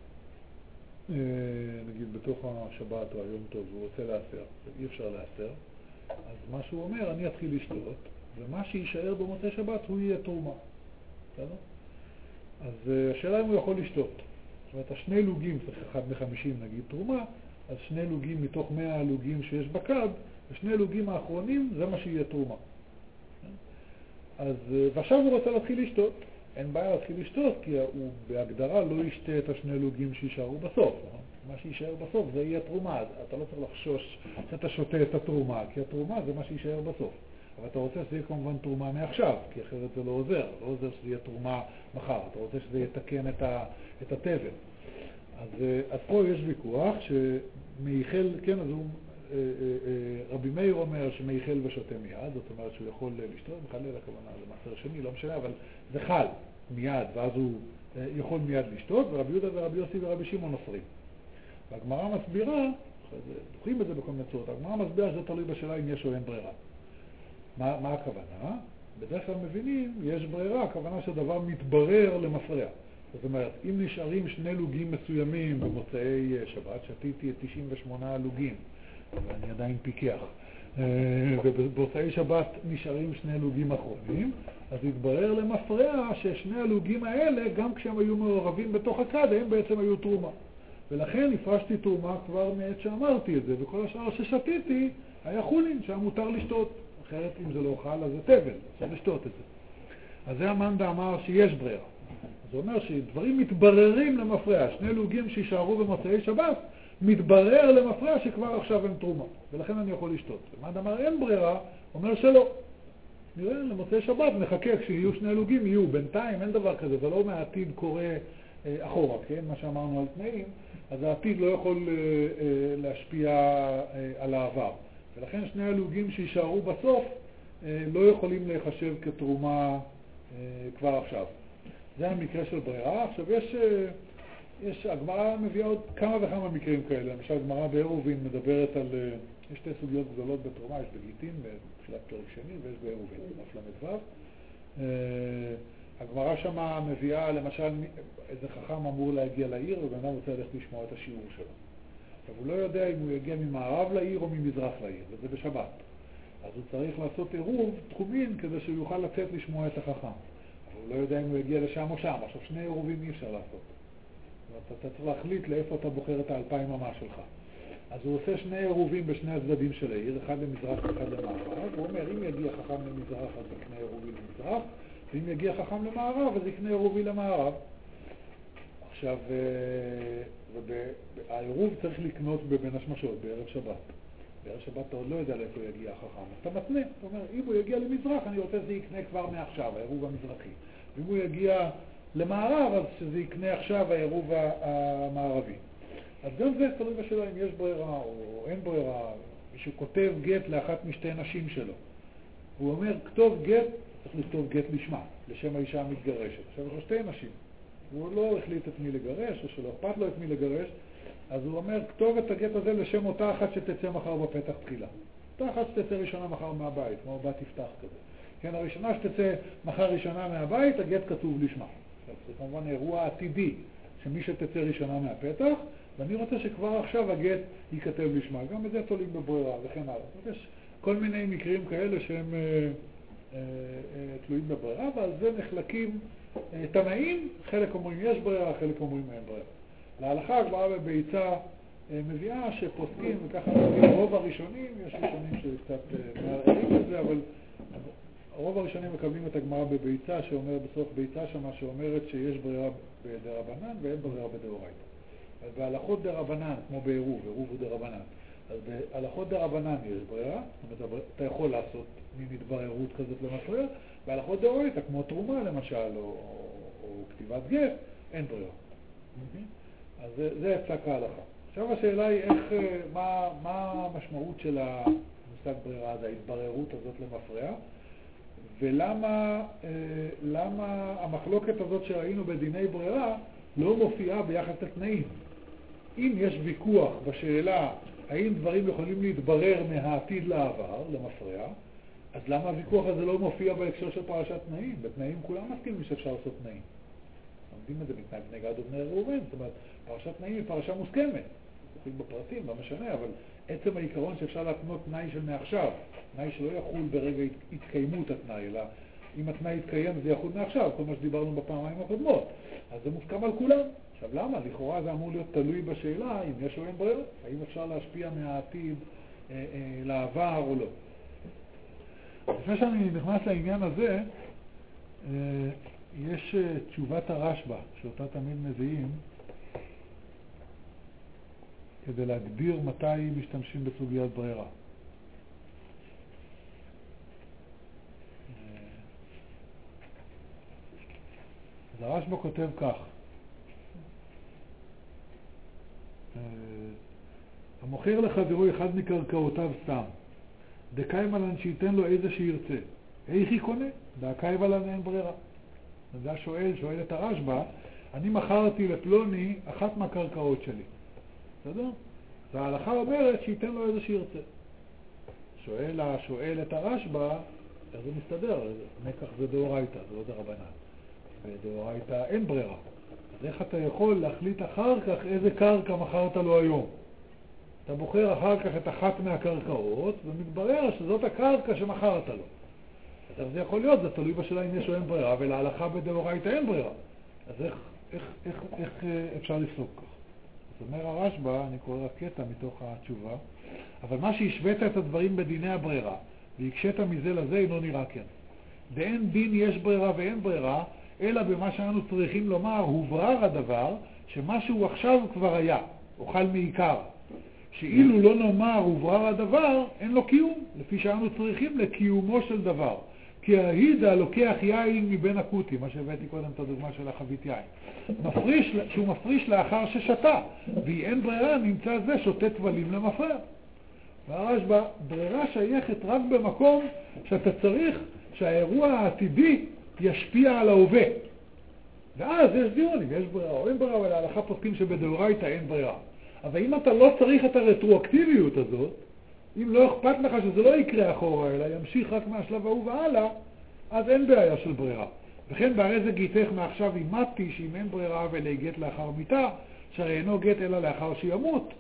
נגיד, בתוך השבת או היום טוב, הוא רוצה לאסר, אי אפשר לאסר, אז מה שהוא אומר, אני אתחיל לשתות, ומה שישאר במוצאי שבת הוא יהיה תרומה. בסדר? אז השאלה אם הוא יכול לשתות. זאת אומרת, השני לוגים, צריך 1 ל-50 נגיד תרומה, אז 2 לוגים מתוך 100 הלוגים שיש בקד, ושני לוגים האחרונים זה מה שיהיה תרומה. אז, ועכשיו הוא רוצה להתחיל לשתות. אין בעיה להתחיל לשתות, כי הוא בהגדרה לא ישתה את השני לוגים שישארו בסוף. מה שישאר בסוף זה יהיה תרומה. אתה לא צריך לחשוש שאתה שותה את התרומה, כי התרומה זה מה שישאר בסוף. אבל אתה רוצה שזה יהיה כמובן תרומה מעכשיו, כי אחרת זה לא עוזר. לא עוזר שזה יהיה תרומה מחר. אתה רוצה שזה יתקן את התבל. אז פה יש ויכוח שמייחל, כן, אז הוא, רבי מאיר אומר שמייחל ושותה מיד, זאת אומרת שהוא יכול לשתות, מחלל הכוונה למעשר שני, לא משנה, אבל זה חל מיד, ואז הוא יכול מיד לשתות, ורבי יהודה ורבי יוסי ורבי שמעון אוסרים. והגמרא מסבירה, דוחים את זה בכל מיני צורות, הגמרא מסבירה שזה תלוי בשאלה אם יש או אין ברירה. מה הכוונה? בדרך כלל מבינים, יש ברירה, הכוונה שדבר מתברר למפרע. זאת אומרת, אם נשארים 2 לוגים מסוימים במוצאי שבת, שתיתי את 98 לוגים, ואני עדיין פיקח, ובמוצאי שבת נשארים 2 לוגים אחרונים, אז התברר למפרע ששני הלוגים האלה, גם כשהם היו מעורבים בתוך הכד, הם בעצם היו תרומה. ולכן הפרשתי תרומה כבר מעת שאמרתי את זה, וכל השאר ששתיתי היה חולין, שהיה מותר לשתות. אחרת אם זה לא אוכל, אז זה תבל, צריך לשתות את זה. אז זה המנדה אמר שיש ברירה. זה אומר שדברים מתבררים למפרע, 2 לוגים שישארו במוצאי שבת, מתברר למפרע שכבר עכשיו אין תרומה, ולכן אני יכול לשתות. ומד אמר אין ברירה, אומר שלא. נראה, למוצאי שבת נחכה כשיהיו שני אלוגים, יהיו. בינתיים אין דבר כזה, זה לא מהעתיד קורה אחורה, כן? מה שאמרנו על תנאים, אז העתיד לא יכול להשפיע על העבר. ולכן שני אלוגים שישארו בסוף לא יכולים להיחשב כתרומה כבר עכשיו. זה המקרה של ברירה. עכשיו הגמרא מביאה עוד כמה וכמה מקרים כאלה. למשל, הגמרא בעירובין מדברת על, יש שתי סוגיות גדולות בתרומה, יש בגיטין, בתחילת פרק שני, ויש בעירובין, דף ל"ו. הגמרא שמה מביאה, למשל, איזה חכם אמור להגיע לעיר, ובן אדם רוצה ללכת לשמוע את השיעור שלו. עכשיו, הוא לא יודע אם הוא יגיע ממערב לעיר או ממזרח לעיר, וזה בשבת. אז הוא צריך לעשות עירוב תחומין כדי שהוא יוכל לצאת לשמוע את החכם. הוא לא יודע אם הוא יגיע לשם או שם. עכשיו, שני עירובים אי אפשר לעשות. אתה צריך להחליט לאיפה אתה בוחר את 2,000 אמה שלך. אז הוא עושה שני עירובים בשני הצדדים של העיר, אחד למזרח ואחד למערב. הוא אומר, אם יגיע חכם למזרח, אז יקנה עירובי למזרח, ואם יגיע חכם למערב, אז יקנה עירובי למערב. עכשיו, העירוב צריך לקנות בבין השמשות, בערב שבת. בערב שבת אתה עוד לא יודע לאיפה יגיע החכם. אתה מתנה, אתה אומר, אם הוא יגיע למזרח, אני רוצה שזה יקנה כבר מעכשיו, העירוב המזרחי. ואם הוא יגיע למערב, אז שזה יקנה עכשיו העירוב המערבי. אז גם זה תלוי בשאלה אם יש ברירה או אין ברירה. מישהו כותב גט לאחת משתי נשים שלו. הוא אומר, כתוב גט, צריך לכתוב גט לשמה, לשם האישה המתגרשת. עכשיו יש לו שתי נשים. הוא לא החליט את מי לגרש, או שלא אכפת לו את מי לגרש, אז הוא אומר, כתוב את הגט הזה לשם אותה אחת שתצא מחר בפתח תחילה. אותה אחת שתצא ראשונה מחר מהבית, כמו בת תפתח כזה. כן, הראשונה שתצא מחר ראשונה מהבית, הגט כתוב לשמה. זה כמובן אירוע עתידי, שמי שתצא ראשונה מהפתח, ואני רוצה שכבר עכשיו הגט ייכתב לשמה. גם בזה תולים בברירה וכן הלאה. יש כל מיני מקרים כאלה שהם תלויים בברירה, ועל זה נחלקים תנאים, חלק אומרים יש ברירה, חלק אומרים אין ברירה. להלכה הגמרא בביצה מביאה שפוסקים, וככה רוב הראשונים, יש ראשונים שקצת מערערים את זה, אבל רוב הראשונים מקבלים את הגמרא בביצה, שאומר בסוף ביצה שמה שאומרת שיש ברירה בדרבנן ואין ברירה בדאורייתא. אז בהלכות דרבנן, כמו בעירוב, עירוב הוא דרבנן, אז בהלכות דרבנן יש ברירה, זאת אומרת, אתה יכול לעשות מין התבררות כזאת למפרע, בהלכות דאורייתא, כמו תרומה למשל, או כתיבת גט, אין ברירה. אז זה פסק ההלכה. עכשיו השאלה היא מה המשמעות של המושג ברירה הזה, ההתבררות הזאת למפרע, ולמה המחלוקת הזאת שראינו בדיני ברירה לא מופיעה ביחס לתנאים. אם יש ויכוח בשאלה האם דברים יכולים להתברר מהעתיד לעבר, למפרע, אז למה הוויכוח הזה לא מופיע בהקשר של פרשת תנאים? בתנאים כולם מסכימים שאפשר לעשות תנאים. לומדים את זה בתנאי בני גד ובני ראובן, זאת אומרת, פרשת תנאים היא פרשה מוסכמת. זוכרים בפרטים, לא משנה, אבל עצם העיקרון שאפשר להתנות תנאי של מעכשיו, תנאי שלא יחול ברגע התקיימות התנאי, אלא אם התנאי יתקיים זה יחול מעכשיו, כל מה שדיברנו בפעמיים הקודמות. אז זה מוסכם על כולם. עכשיו למה? לכאורה זה אמור להיות תלוי בשאלה אם יש או אין ברירה, האם אפשר להשפיע מהעתיד לעבר או לא. לפני שאני נכנס לעניין הזה, יש תשובת הרשב"א, שאותה תמיד מביאים, כדי להגדיר מתי משתמשים בסוגיית ברירה. אז הרשב"א כותב כך, המוכר לחברו אחד מקרקעותיו סתם, דקאי מלן שייתן לו איזה שירצה. איך היא קונה? דקאי מלן אין ברירה. זה שואל את הרשב"א, אני מכרתי לפלוני אחת מהקרקעות שלי. בסדר? וההלכה אומרת שייתן לו איזה שירצה. שואל את הרשב"א, איך זה מסתדר? מקח זה דאורייתא, זה לא דרבנן. בדאורייתא אין ברירה. אז איך אתה יכול להחליט אחר כך איזה קרקע מכרת לו היום? אתה בוחר אחר כך את אחת מהקרקעות, ומתברר שזאת הקרקע שמכרת לו. אז זה יכול להיות, זה תלוי בשאלה אם יש או אין ברירה, ולהלכה בדאורייתא אין ברירה. אז איך אפשר לפסוק כך? אז אומר הרשב"א, אני קורא רק קטע מתוך התשובה, אבל מה שהשווית את הדברים בדיני הברירה, והקשת מזה לזה, אינו נראה כן. ואין דין יש ברירה ואין ברירה, אלא במה שאנו צריכים לומר, הוברר הדבר, שמשהו עכשיו כבר היה, אוכל מעיקר. שאילו לא נאמר וברר הדבר, אין לו קיום, לפי שאנו צריכים לקיומו של דבר. כי ההידה לוקח יין מבין הקוטים, מה שהבאתי קודם את הדוגמה של החבית יין. שהוא מפריש לאחר ששתה, והיא אין ברירה, נמצא זה שותה טבלים למפרע. והרשב"א, ברירה שייכת רק במקום שאתה צריך שהאירוע העתידי ישפיע על ההווה. ואז יש דיונים, יש ברירה או אין ברירה, אבל ההלכה פוסקים שבדאורייתא אין ברירה. אבל אם אתה לא צריך את הרטרואקטיביות הזאת, אם לא אכפת לך שזה לא יקרה אחורה, אלא ימשיך רק מהשלב ההוא והלאה, אז אין בעיה של ברירה. וכן בהרי זה גיתך מעכשיו אימתי, שאם אין ברירה ולא גט לאחר מיתה, שהרי אינו גט אלא לאחר שימות.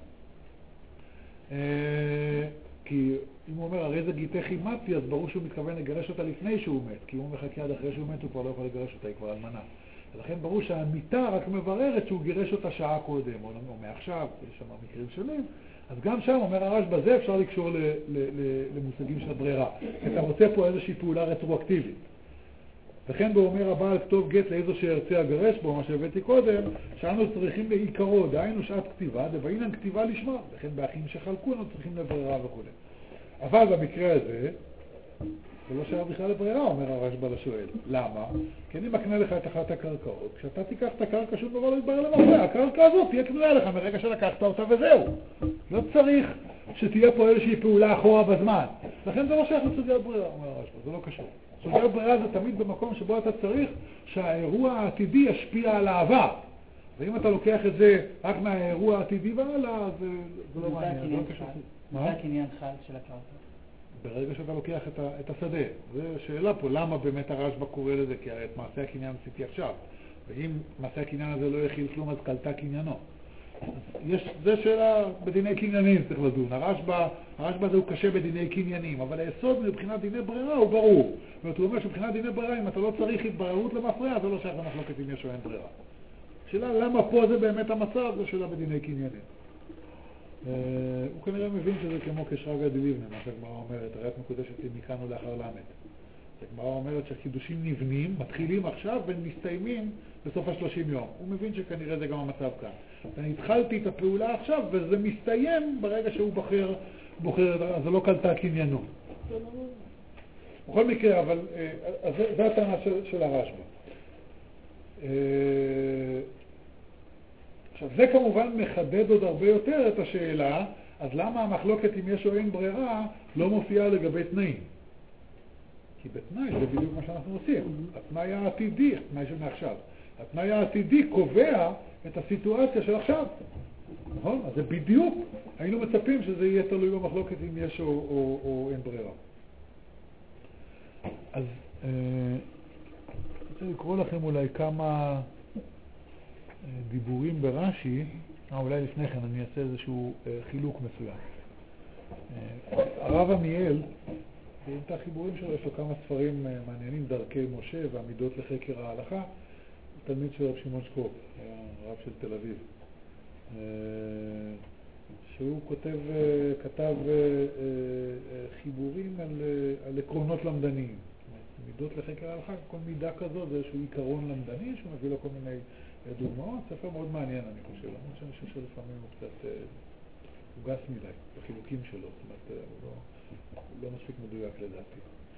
כי אם הוא אומר הרי זה גיתך אימתי, אז ברור שהוא מתכוון לגרש אותה לפני שהוא מת, כי הוא מחכה עד אחרי שהוא מת, הוא כבר לא יכול לגרש אותה, היא כבר אלמנה. ולכן ברור שהמיתה רק מבררת שהוא גירש אותה שעה קודם, או מעכשיו, יש שם מקרים שונים. אז גם שם אומר הרשב"א, זה אפשר לקשור למושגים של ברירה. אתה רוצה פה איזושהי פעולה רטרואקטיבית. וכן בו אומר הבעל כתוב גט לאיזו שירצה הגרש בו, מה שהבאתי קודם, שאנו צריכים לעיקרו, דהיינו שעת כתיבה, דבעינן כתיבה לשמה, וכן באחים שחלקו, אנו צריכים לברירה וכו'. אבל במקרה הזה, זה לא שייך בכלל לברירה, אומר הרשב"א לשואל. למה? כי אני מקנה לך את אחת הקרקעות, כשאתה תיקח את הקרקע שום דבר לא יתברר למפרע, הקרקע הזאת תהיה קנויה לך מרגע שלקחת אותה וזהו. לא צריך שתהיה פה איזושהי פעולה אחורה בזמן. לכן זה לא שייך לסוגיית ברירה, אומר הרשב"א, זה לא קשור. סוגיית ברירה זה תמיד במקום שבו אתה צריך שהאירוע העתידי ישפיע על העבר. ואם אתה לוקח את זה רק מהאירוע העתידי והלאה, זה לא מעניין, זה לא קשור. מה הקניין חל של הקרקע? ברגע שאתה לוקח את השדה. זו שאלה פה, למה באמת הרשב"א קורא לזה? כי הרי את מעשה הקניין עשיתי עכשיו. ואם מעשה הקניין הזה לא יכיל כלום, אז קלטה קניינו. זו שאלה בדיני קניינים צריך לדון. הרשב"א זה הוא קשה בדיני קניינים, אבל היסוד מבחינת דיני ברירה הוא ברור. זאת אומרת שמבחינת דיני ברירה, אם אתה לא צריך התבררות למפרע, זה לא שייך למחלוקת אם יש או אין ברירה. שאלה למה פה זה באמת המצב, זו שאלה בדיני קניינים. הוא כנראה מבין שזה כמו כשרגא דליבנה, מה שהגמרא אומרת, הרי את מקודשת היא מכאן ולאחר למד. הגמרא אומרת שהחידושים נבנים, מתחילים עכשיו ומסתיימים בסוף ה-30 יום. הוא מבין שכנראה זה גם המצב כאן. אני התחלתי את הפעולה עכשיו וזה מסתיים ברגע שהוא בוחר, זה לא קלטה קניינו. בכל מקרה, אבל זה הטענה של הרשב"א. עכשיו, זה כמובן מחדד עוד הרבה יותר את השאלה, אז למה המחלוקת אם יש או אין ברירה לא מופיעה לגבי תנאים? כי בתנאי זה בדיוק מה שאנחנו עושים. התנאי העתידי, התנאי של מעכשיו. התנאי העתידי קובע את הסיטואציה של עכשיו. נכון? אז זה בדיוק, היינו מצפים שזה יהיה תלוי במחלוקת אם יש או אין ברירה. אז אני רוצה לקרוא לכם אולי כמה דיבורים ברש"י, אולי לפני כן אני אעשה איזשהו חילוק מסוים. הרב עמיאל, את החיבורים שלו, יש לו כמה ספרים מעניינים, דרכי משה ועמידות לחקר ההלכה, תלמיד של רב שמעון שקופ, הרב של תל אביב, שהוא כתב חיבורים על עקרונות למדניים. מידות לחקר ההלכה, כל מידה כזאת זה איזשהו עיקרון למדני שמביא לו כל מיני דוגמאות. ספר מאוד מעניין, אני חושב. אני חושב שלפעמים הוא קצת גס מדי בחילוקים שלו, זאת אומרת, הוא לא מספיק מדויק לדעתי.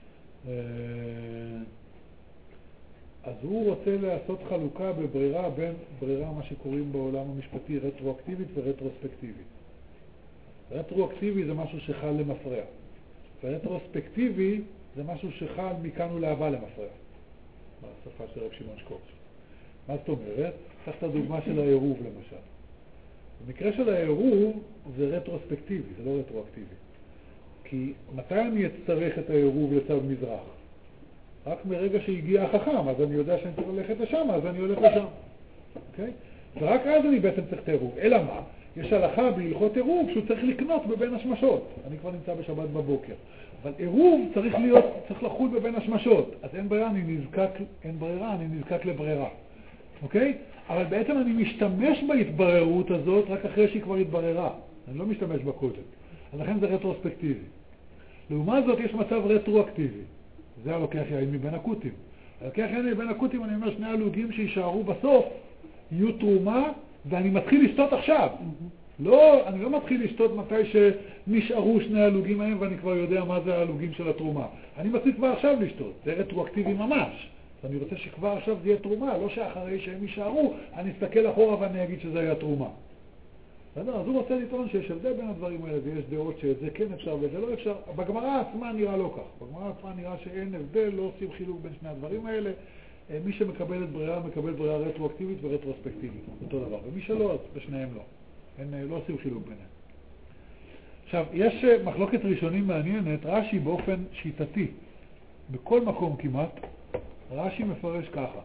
אז הוא רוצה לעשות חלוקה בברירה בין ברירה, מה שקוראים בעולם המשפטי, רטרואקטיבית ורטרוספקטיבית. רטרואקטיבי זה משהו שחל למפרע, ורטרוספקטיבי זה משהו שחל מכאן ולהבא למפרע, בשפה של רב שמעון שקופ. מה זאת אומרת? צריך את הדוגמה של העירוב למשל. במקרה של העירוב זה רטרוספקטיבי, זה לא רטרואקטיבי. כי מתי אני אצטרך את העירוב לצד מזרח? רק מרגע שהגיע החכם, אז אני יודע שאני צריך ללכת לשם, אז אני הולך לשם. אוקיי? ורק אז אני בעצם צריך את העירוב. אלא מה? יש הלכה בהלכות עירוב שהוא צריך לקנות בבין השמשות. אני כבר נמצא בשבת בבוקר. אבל עירוב צריך לחול בבין השמשות. אז אין ברירה, אני נזקק לברירה. אוקיי? אבל בעצם אני משתמש בהתבררות הזאת רק אחרי שהיא כבר התבררה. אני לא משתמש בה קודם. אז לכן זה רטרוספקטיבי. לעומת זאת יש מצב רטרואקטיבי. זה הלוקח יין מבין הקוטים. הלוקח יין מבין הקוטים, אני אומר, שני הלוגים שישארו בסוף, יהיו תרומה, ואני מתחיל לשתות עכשיו. לא, אני לא מתחיל לשתות מתי שנשארו שני הלוגים ההם ואני כבר יודע מה זה הלוגים של התרומה. אני מתחיל כבר עכשיו לשתות, זה רטרואקטיבי ממש. אני רוצה שכבר עכשיו זה יהיה תרומה, לא שאחרי שהם יישארו, אני אסתכל אחורה ואני אגיד שזה היה תרומה. אז הוא רוצה לטעון שיש הבדל בין הדברים האלה, ויש דעות שזה כן אפשר וזה לא אפשר. בגמרא עצמה נראה לא כך. בגמרא עצמה נראה שאין הבדל, לא עושים חילוק בין שני הדברים האלה. מי שמקבל את ברירה, מקבל ברירה רטרואקטיבית ורטרוספקטיבית. אותו דבר. ומי שלא, אז בשניהם לא. לא עושים חילוק ביניהם. עכשיו, יש מחלוקת ראשונים מעניינת, רש"י באופן שיטתי, בכל מקום כמעט, רש"י מפרש ככה.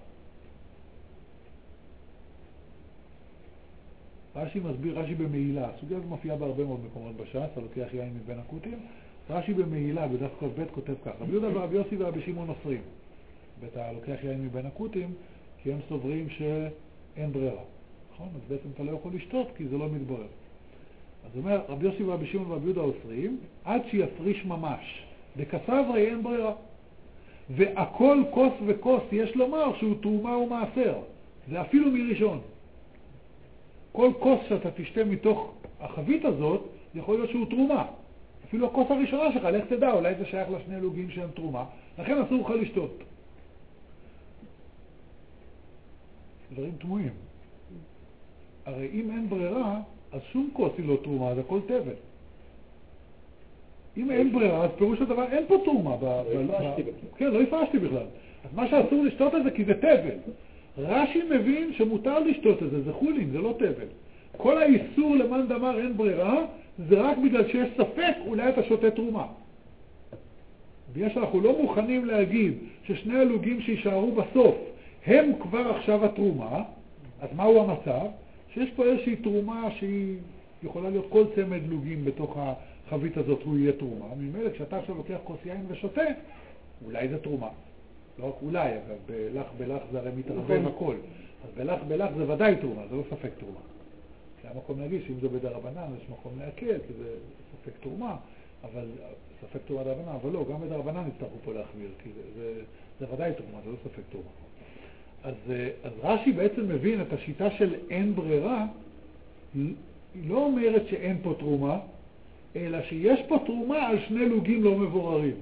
רש"י מסביר, רש"י במעילה, הסוגיה הזו מופיעה בהרבה מאוד מקומות בש"ס, הלוקח יין מבין הכותים, רש"י במעילה, בדף כ"ב כותב ככה, רבי יהודה ורבי יוסי ורבי שמעון אוסרים, הלוקח יין מבין הכותים, כי הם סוברים שאין ברירה, נכון? אז בעצם אתה לא יכול לשתות, כי זה לא מתברר. אז הוא אומר, רבי יוסי ורבי שמעון ורבי יהודה אוסרים, עד שיפריש ממש, בכסברי אין ברירה. והכל כוס וכוס יש לומר שהוא תרומה ומעשר, זה אפילו מראשון. כל כוס שאתה תשתה מתוך החבית הזאת, יכול להיות שהוא תרומה. אפילו הכוס הראשונה שלך, לך תדע, אולי זה שייך לשני לוגים שהם תרומה, לכן אסור לך לשתות. דברים תמוהים. הרי אם אין ברירה, אז שום כוס היא לא תרומה, זה הכל תבל. אם אין ברירה, אז פירוש הדבר, אין פה תרומה. כן, לא הפרשתי בכלל. אז מה שאסור לשתות את זה, כי זה תבל. רש"י מבין שמותר לשתות את זה, זה חולין, זה לא תבל. כל האיסור למאן דאמר אין ברירה, זה רק בגלל שיש ספק, אולי אתה שותה תרומה. אנחנו לא מוכנים להגיד ששני הלוגים שישארו בסוף, הם כבר עכשיו התרומה, אז מהו המצב? שיש פה איזושהי תרומה שהיא יכולה להיות כל צמד לוגים בתוך החבית הזאת, הוא יהיה תרומה. ממילא כשאתה עכשיו לוקח כוס יין ושותה, אולי זה תרומה. לא רק אולי, אבל בלח זה הרי מתערבב הכל. אז בלח זה ודאי תרומה, זה לא ספק תרומה. זה המקום להגיד שאם זה בדרבנן, יש מקום להקל, כי זה ספק תרומה, אבל ספק תרומה דרבנן, אבל לא, גם בדרבנן יצטרכו פה להחמיר, כי זה ודאי תרומה, זה לא ספק תרומה. אז רש"י בעצם מבין את השיטה של אין ברירה, היא לא אומרת שאין פה תרומה, אלא שיש פה תרומה על שני לוגים לא מבוררים.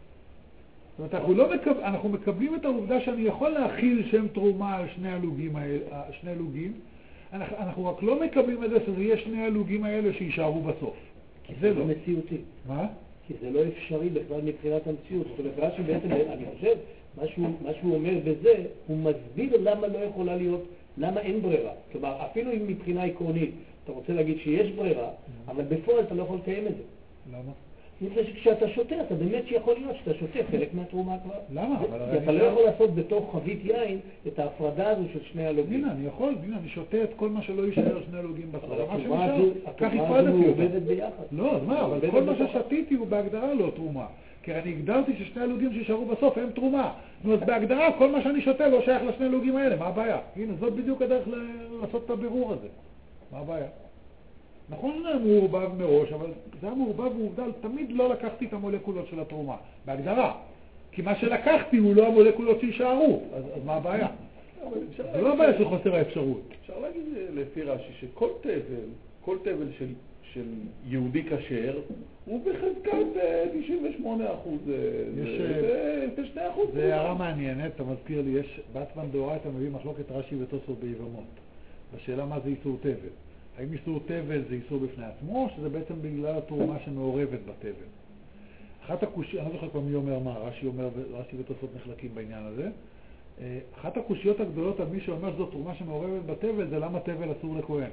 זאת אומרת, אנחנו מקבלים את העובדה שאני יכול להכיל שם תרומה על שני לוגים, אנחנו רק לא מקבלים את זה שזה יהיה שני הלוגים האלה שישארו בסוף. כי זה לא מציאותי. מה? כי זה לא אפשרי בכלל מבחינת המציאות. זאת אומרת, רש"י בעצם, אני חושב, מה שהוא אומר בזה, הוא מסביר למה לא יכולה להיות, למה אין ברירה. כלומר, אפילו אם מבחינה עקרונית אתה רוצה להגיד שיש ברירה, אבל בפועל אתה לא יכול לקיים את זה. למה? אני חושב שכשאתה שותה, אתה באמת שיכול להיות שאתה שותה חלק מהתרומה כבר. למה? אתה לא יכול לעשות בתוך חבית יין את ההפרדה הזו של שני הלוגים. הנה, אני יכול, אני שותה את כל מה שלא יישאר שני הלוגים בסוף. התרומה הזו עובדת ביחד. לא, אז מה, אבל כל מה ששתיתי הוא בהגדרה לא תרומה. כי אני הגדרתי ששני הלוגים שישארו בסוף הם תרומה. אז בהגדרה כל מה שאני שותה לא שייך לשני הלוגים האלה, מה הבעיה? הנה, זאת בדיוק הדרך לעשות את הבירור הזה. מה הבעיה? נכון, זה מעורבב מראש, אבל זה היה מעורבב ועובדה, תמיד לא לקחתי את המולקולות של התרומה, בהגדרה. כי מה שלקחתי הוא לא המולקולות שישארו, אז מה הבעיה? זה לא הבעיה של חוסר האפשרות. אפשר להגיד לפי רש"י שכל תבל של יהודי כשר הוא בחזקת 98%, זה 2%. זה הערה מעניינת, אתה מזכיר לי, יש בעצמן דאורייתא מביא מחלוקת רש"י ותוספות ביבמות. בשאלה מה זה איסור תבל. האם איסור תבל זה איסור בפני עצמו, או שזה בעצם בגלל התרומה שמעורבת בתבל? אחת הקושיות, אני לא זוכר כבר מי אומר מה, רש"י ותוספות נחלקים בעניין הזה. אחת הקושיות הגדולות על מי שאומר שזו תרומה שמעורבת בתבל, זה למה תבל אסור לכהן.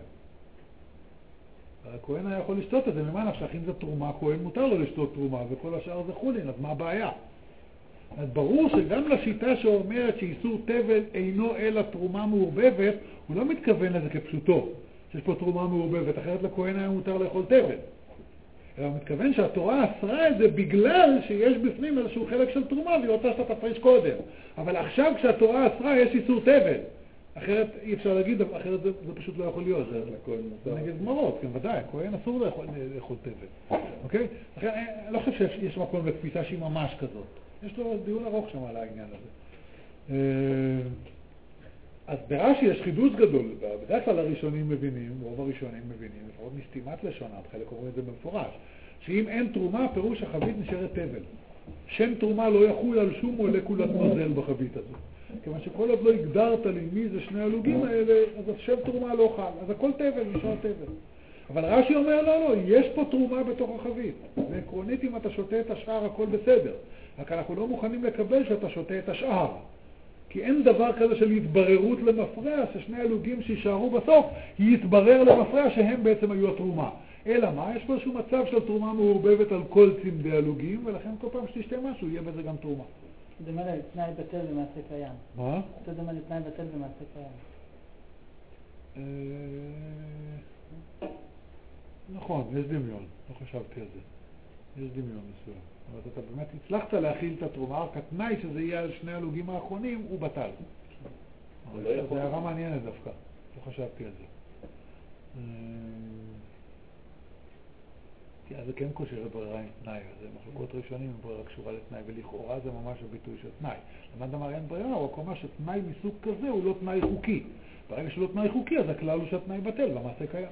הכהן היה יכול לשתות את זה, ממה נפשך, אם זה תרומה, כהן מותר לו לשתות תרומה, וכל השאר זה חולין, אז מה הבעיה? אז ברור שגם לשיטה שאומרת שאיסור תבל אינו אלא תרומה מעורבבת, הוא לא מתכוון לזה כפשוטו. שיש פה תרומה מעורבבת, אחרת לכהן היה מותר לאכול תבל. אלא הוא מתכוון שהתורה אסרה את זה בגלל שיש בפנים איזשהו חלק של תרומה, והיא רוצה שאתה תפריש קודם. אבל עכשיו כשהתורה אסרה יש איסור תבל. אחרת אי אפשר להגיד, אחרת זה פשוט לא יכול להיות. זה נגד גמרות, כן ודאי, כהן אסור לאכול תבל. אוקיי? אחרי, אני לא חושב שיש מקום לתפיסה שהיא ממש כזאת. יש לו דיון ארוך שם על העניין הזה. אז ברש"י יש חידוש גדול, בדרך כלל הראשונים מבינים, רוב הראשונים מבינים, לפחות מסתימת לשונם, חלק אומרים את זה במפורש, שאם אין תרומה, פירוש החבית נשארת תבל. שם תרומה לא יחול על שום מולקולת מזל בחבית הזו. כיוון שכל עוד לא הגדרת לי מי זה שני הלוגים האלה, אז שם תרומה לא חל. אז הכל תבל, נשאר תבל. אבל רש"י אומר, לא, יש פה תרומה בתוך החבית. ועקרונית, אם אתה שותה את השאר, הכל בסדר. רק אנחנו לא מוכנים לקבל שאתה שותה את השאר. כי אין דבר כזה של התבררות למפרע, ששני הלוגים שישארו בסוף, יתברר למפרע שהם בעצם היו התרומה. אלא מה? יש פה איזשהו מצב של תרומה מעורבבת על כל צמדי הלוגים, ולכן כל פעם שתשתה משהו, יהיה בזה גם תרומה. זה דומה לתנאי בטל במעשה קיים. מה? זה דומה לתנאי בטל במעשה קיים. נכון, יש דמיון, לא חשבתי על זה. יש דמיון מסוים. אבל אתה באמת הצלחת להכיל את התרומה, רק התנאי שזה יהיה על שני הלוגים האחרונים, הוא בטל. זה הערה מעניינת דווקא, לא חשבתי על זה. אז זה כן קושר לברירה עם תנאי, אז מחלוקות ראשונים ברירה קשורה לתנאי, ולכאורה זה ממש הביטוי של תנאי. למד אמר אין ברירה, הוא אומר שתנאי מסוג כזה הוא לא תנאי חוקי. ברגע שלא תנאי חוקי, אז הכלל הוא שהתנאי בטל, במעשה קיים.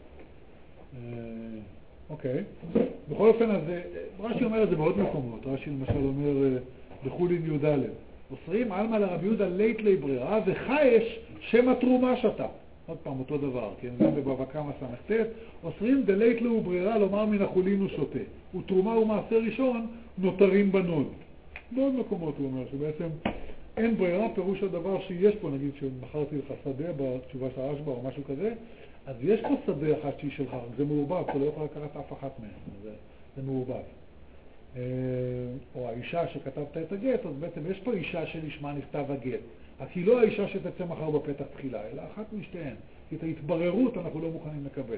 אוקיי. בכל אופן, אז רש"י אומר את זה בעוד מקומות. רש"י למשל אומר בחולין י"א, אוסרים עלמא לרבי יהודה לית לי ברירה, וחייש שם התרומה שתה. עוד פעם אותו דבר, כן? גם בבבא קמא ס"ט, אוסרים דלית לו ברירה לומר מן החולין הוא שותה. ותרומה ומעשה ראשון נותרים בנוד. בעוד מקומות הוא אומר שבעצם אין ברירה, פירוש הדבר שיש פה, נגיד שמחרתי לך שדה בתשובה של הרשב"א או משהו כזה, אז יש פה שדה אחת שהיא שלך, זה מעורבב, אתה לא יכול לקחת אף אחת מהן, זה מעורבב. או האישה שכתבת את הגט, אז בעצם יש פה אישה שלשמה נכתב הגט. רק היא לא האישה שתצא מחר בפתח תחילה, אלא אחת משתיהן. כי את ההתבררות אנחנו לא מוכנים לקבל.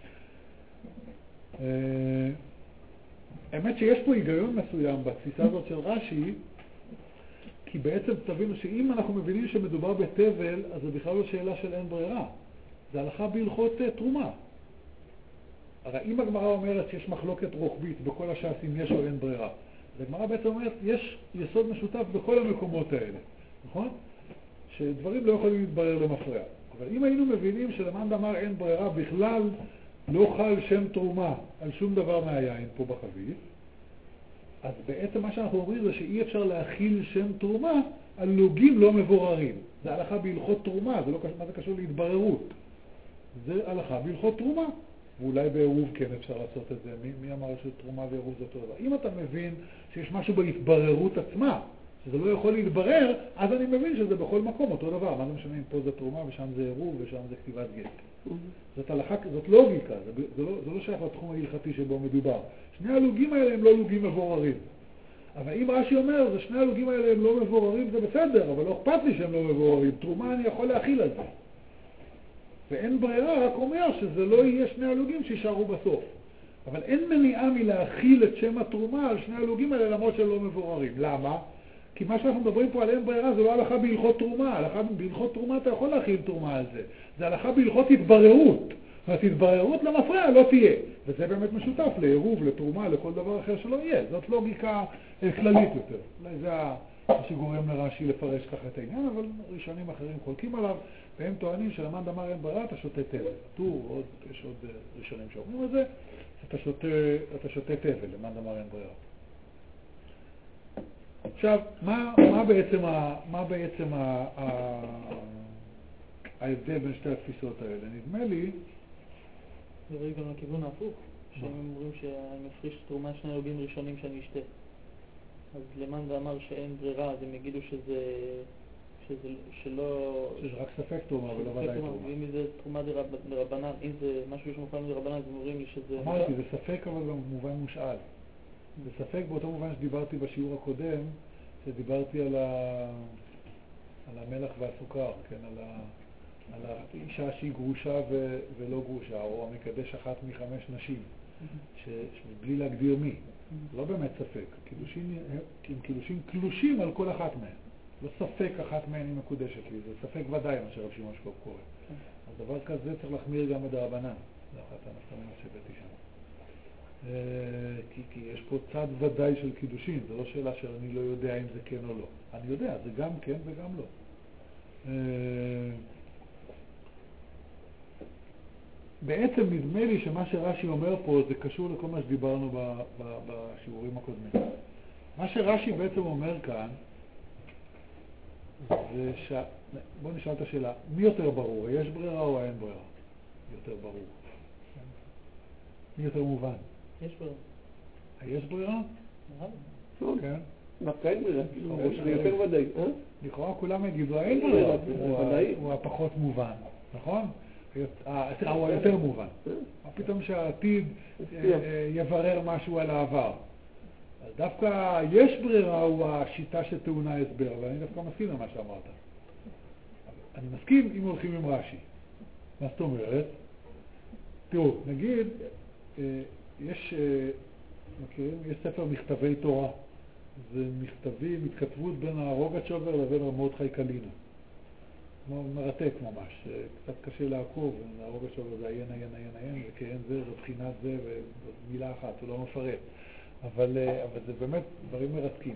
האמת שיש פה היגיון מסוים בתפיסה הזאת של רש"י, כי בעצם תבינו שאם אנחנו מבינים שמדובר בתבל, אז זה בכלל לא שאלה של אין ברירה. זה הלכה בהלכות תרומה. הרי אם הגמרא אומרת שיש מחלוקת רוחבית בכל הש"סים יש או אין ברירה, אז הגמרא בעצם אומרת יש יסוד משותף בכל המקומות האלה, נכון? שדברים לא יכולים להתברר למפרע. אבל אם היינו מבינים שלמאן דאמר אין ברירה בכלל לא חל שם תרומה על שום דבר מהיין פה בחבית, אז בעצם מה שאנחנו אומרים זה שאי אפשר להכיל שם תרומה על לוגים לא מבוררים. זה הלכה בהלכות תרומה, זה לא מה זה קשור להתבררות. זה הלכה בהלכות תרומה. ואולי בעירוב כן אפשר לעשות את זה. מי אמר שתרומה ועירוב זה אותו דבר? אם אתה מבין שיש משהו בהתבררות עצמה, שזה לא יכול להתברר, אז אני מבין שזה בכל מקום אותו דבר. מה זה משנה אם פה זה תרומה ושם זה עירוב ושם זה כתיבת גט. זאת הלכה, זאת לוגיקה, זה לא שייך לתחום ההלכתי שבו מדובר. שני הלוגים האלה הם לא לוגים מבוררים. אבל אם רש"י אומר, שני הלוגים האלה הם לא מבוררים, זה בסדר, אבל לא אכפת לי שהם לא מבוררים. תרומה אני יכול להכיל על זה. ואין ברירה, רק אומר שזה לא יהיה שני הלוגים שישארו בסוף. אבל אין מניעה מלהכיל את שם התרומה על שני הלוגים האלה למרות שהם לא מבוררים. למה? כי מה שאנחנו מדברים פה על אין ברירה זה לא הלכה בהלכות תרומה. הלכה בהלכות תרומה אתה יכול להכיל תרומה על זה. זה הלכה בהלכות התבררות. זאת אומרת, התבררות למפרע לא תהיה. וזה באמת משותף לעירוב, לתרומה, לכל דבר אחר שלא יהיה. זאת לוגיקה כללית יותר. אולי זה מה שגורם לרש"י לפרש ככה את העניין, אבל ראשונים אחרים חולקים עליו, והם טוענים שלמאן דאמר אין ברירה, אתה שותה תבל. טור, יש עוד ראשונים שאומרים את זה, אתה שותה תבל, למאן דאמר אין ברירה. עכשיו, מה בעצם ההבדל בין שתי התפיסות האלה? נדמה לי... זה רואה גם לכיוון ההפוך, שהם אומרים שאני מפריש תרומה שני הלוגים ראשונים שאני אשתה. אז למאן דאמר שאין ברירה, אז הם יגידו שזה רק ספק תרומה, ולא ודאי תרומה. אם זה תרומה דרבנן, אם זה משהו שמופעל מדרבנן, אז הם אומרים לי שזה... אמרתי, זה ספק אבל במובן מושאל. זה ספק באותו מובן שדיברתי בשיעור הקודם, שדיברתי על המלח והסוכר, כן, על האישה שהיא גרושה ולא גרושה, או המקדש אחת מחמש נשים, בלי להגדיר מי. לא באמת ספק. קידושין קלושים על כל אחת מהן. לא ספק אחת מהן היא מקודשת לי, זה ספק ודאי מה שרב שמעון שקופ קורא. אז דבר כזה צריך להחמיר גם בדרבנן. זה אחת הנפקמינות שהבאתי שם. כי יש פה צד ודאי של קידושין, זו לא שאלה שאני לא יודע אם זה כן או לא. אני יודע, זה גם כן וגם לא. בעצם נדמה לי שמה שרש"י אומר פה זה קשור לכל מה שדיברנו בשיעורים הקודמים. מה שרש"י בעצם אומר כאן זה בוא נשאל את השאלה, מי יותר ברור? יש ברירה או אין ברירה? יותר ברור. מי יותר מובן? יש ברירה. יש ברירה? כן. דווקא אין ברירה, זה יותר ודאי. לכאורה כולם יגידו, אין ברירה, הוא הפחות מובן, נכון? הוא היותר מובן. מה פתאום שהעתיד יברר משהו על העבר? אז דווקא יש ברירה הוא השיטה שטעונה הסבר, ואני דווקא מסכים למה שאמרת. אני מסכים אם הולכים עם רש"י. מה זאת אומרת? תראו, נגיד, יש ספר מכתבי תורה. זה מכתבים, התכתבות בין הרוגצ'ובר לבין רב מרדכי קלינה. מרתק ממש, קצת קשה לעקוב, הרוגצ'ובר זה עיין, וכן זה בחינת זה, ומילה אחת, הוא לא מפרט. אבל זה באמת דברים מרתקים.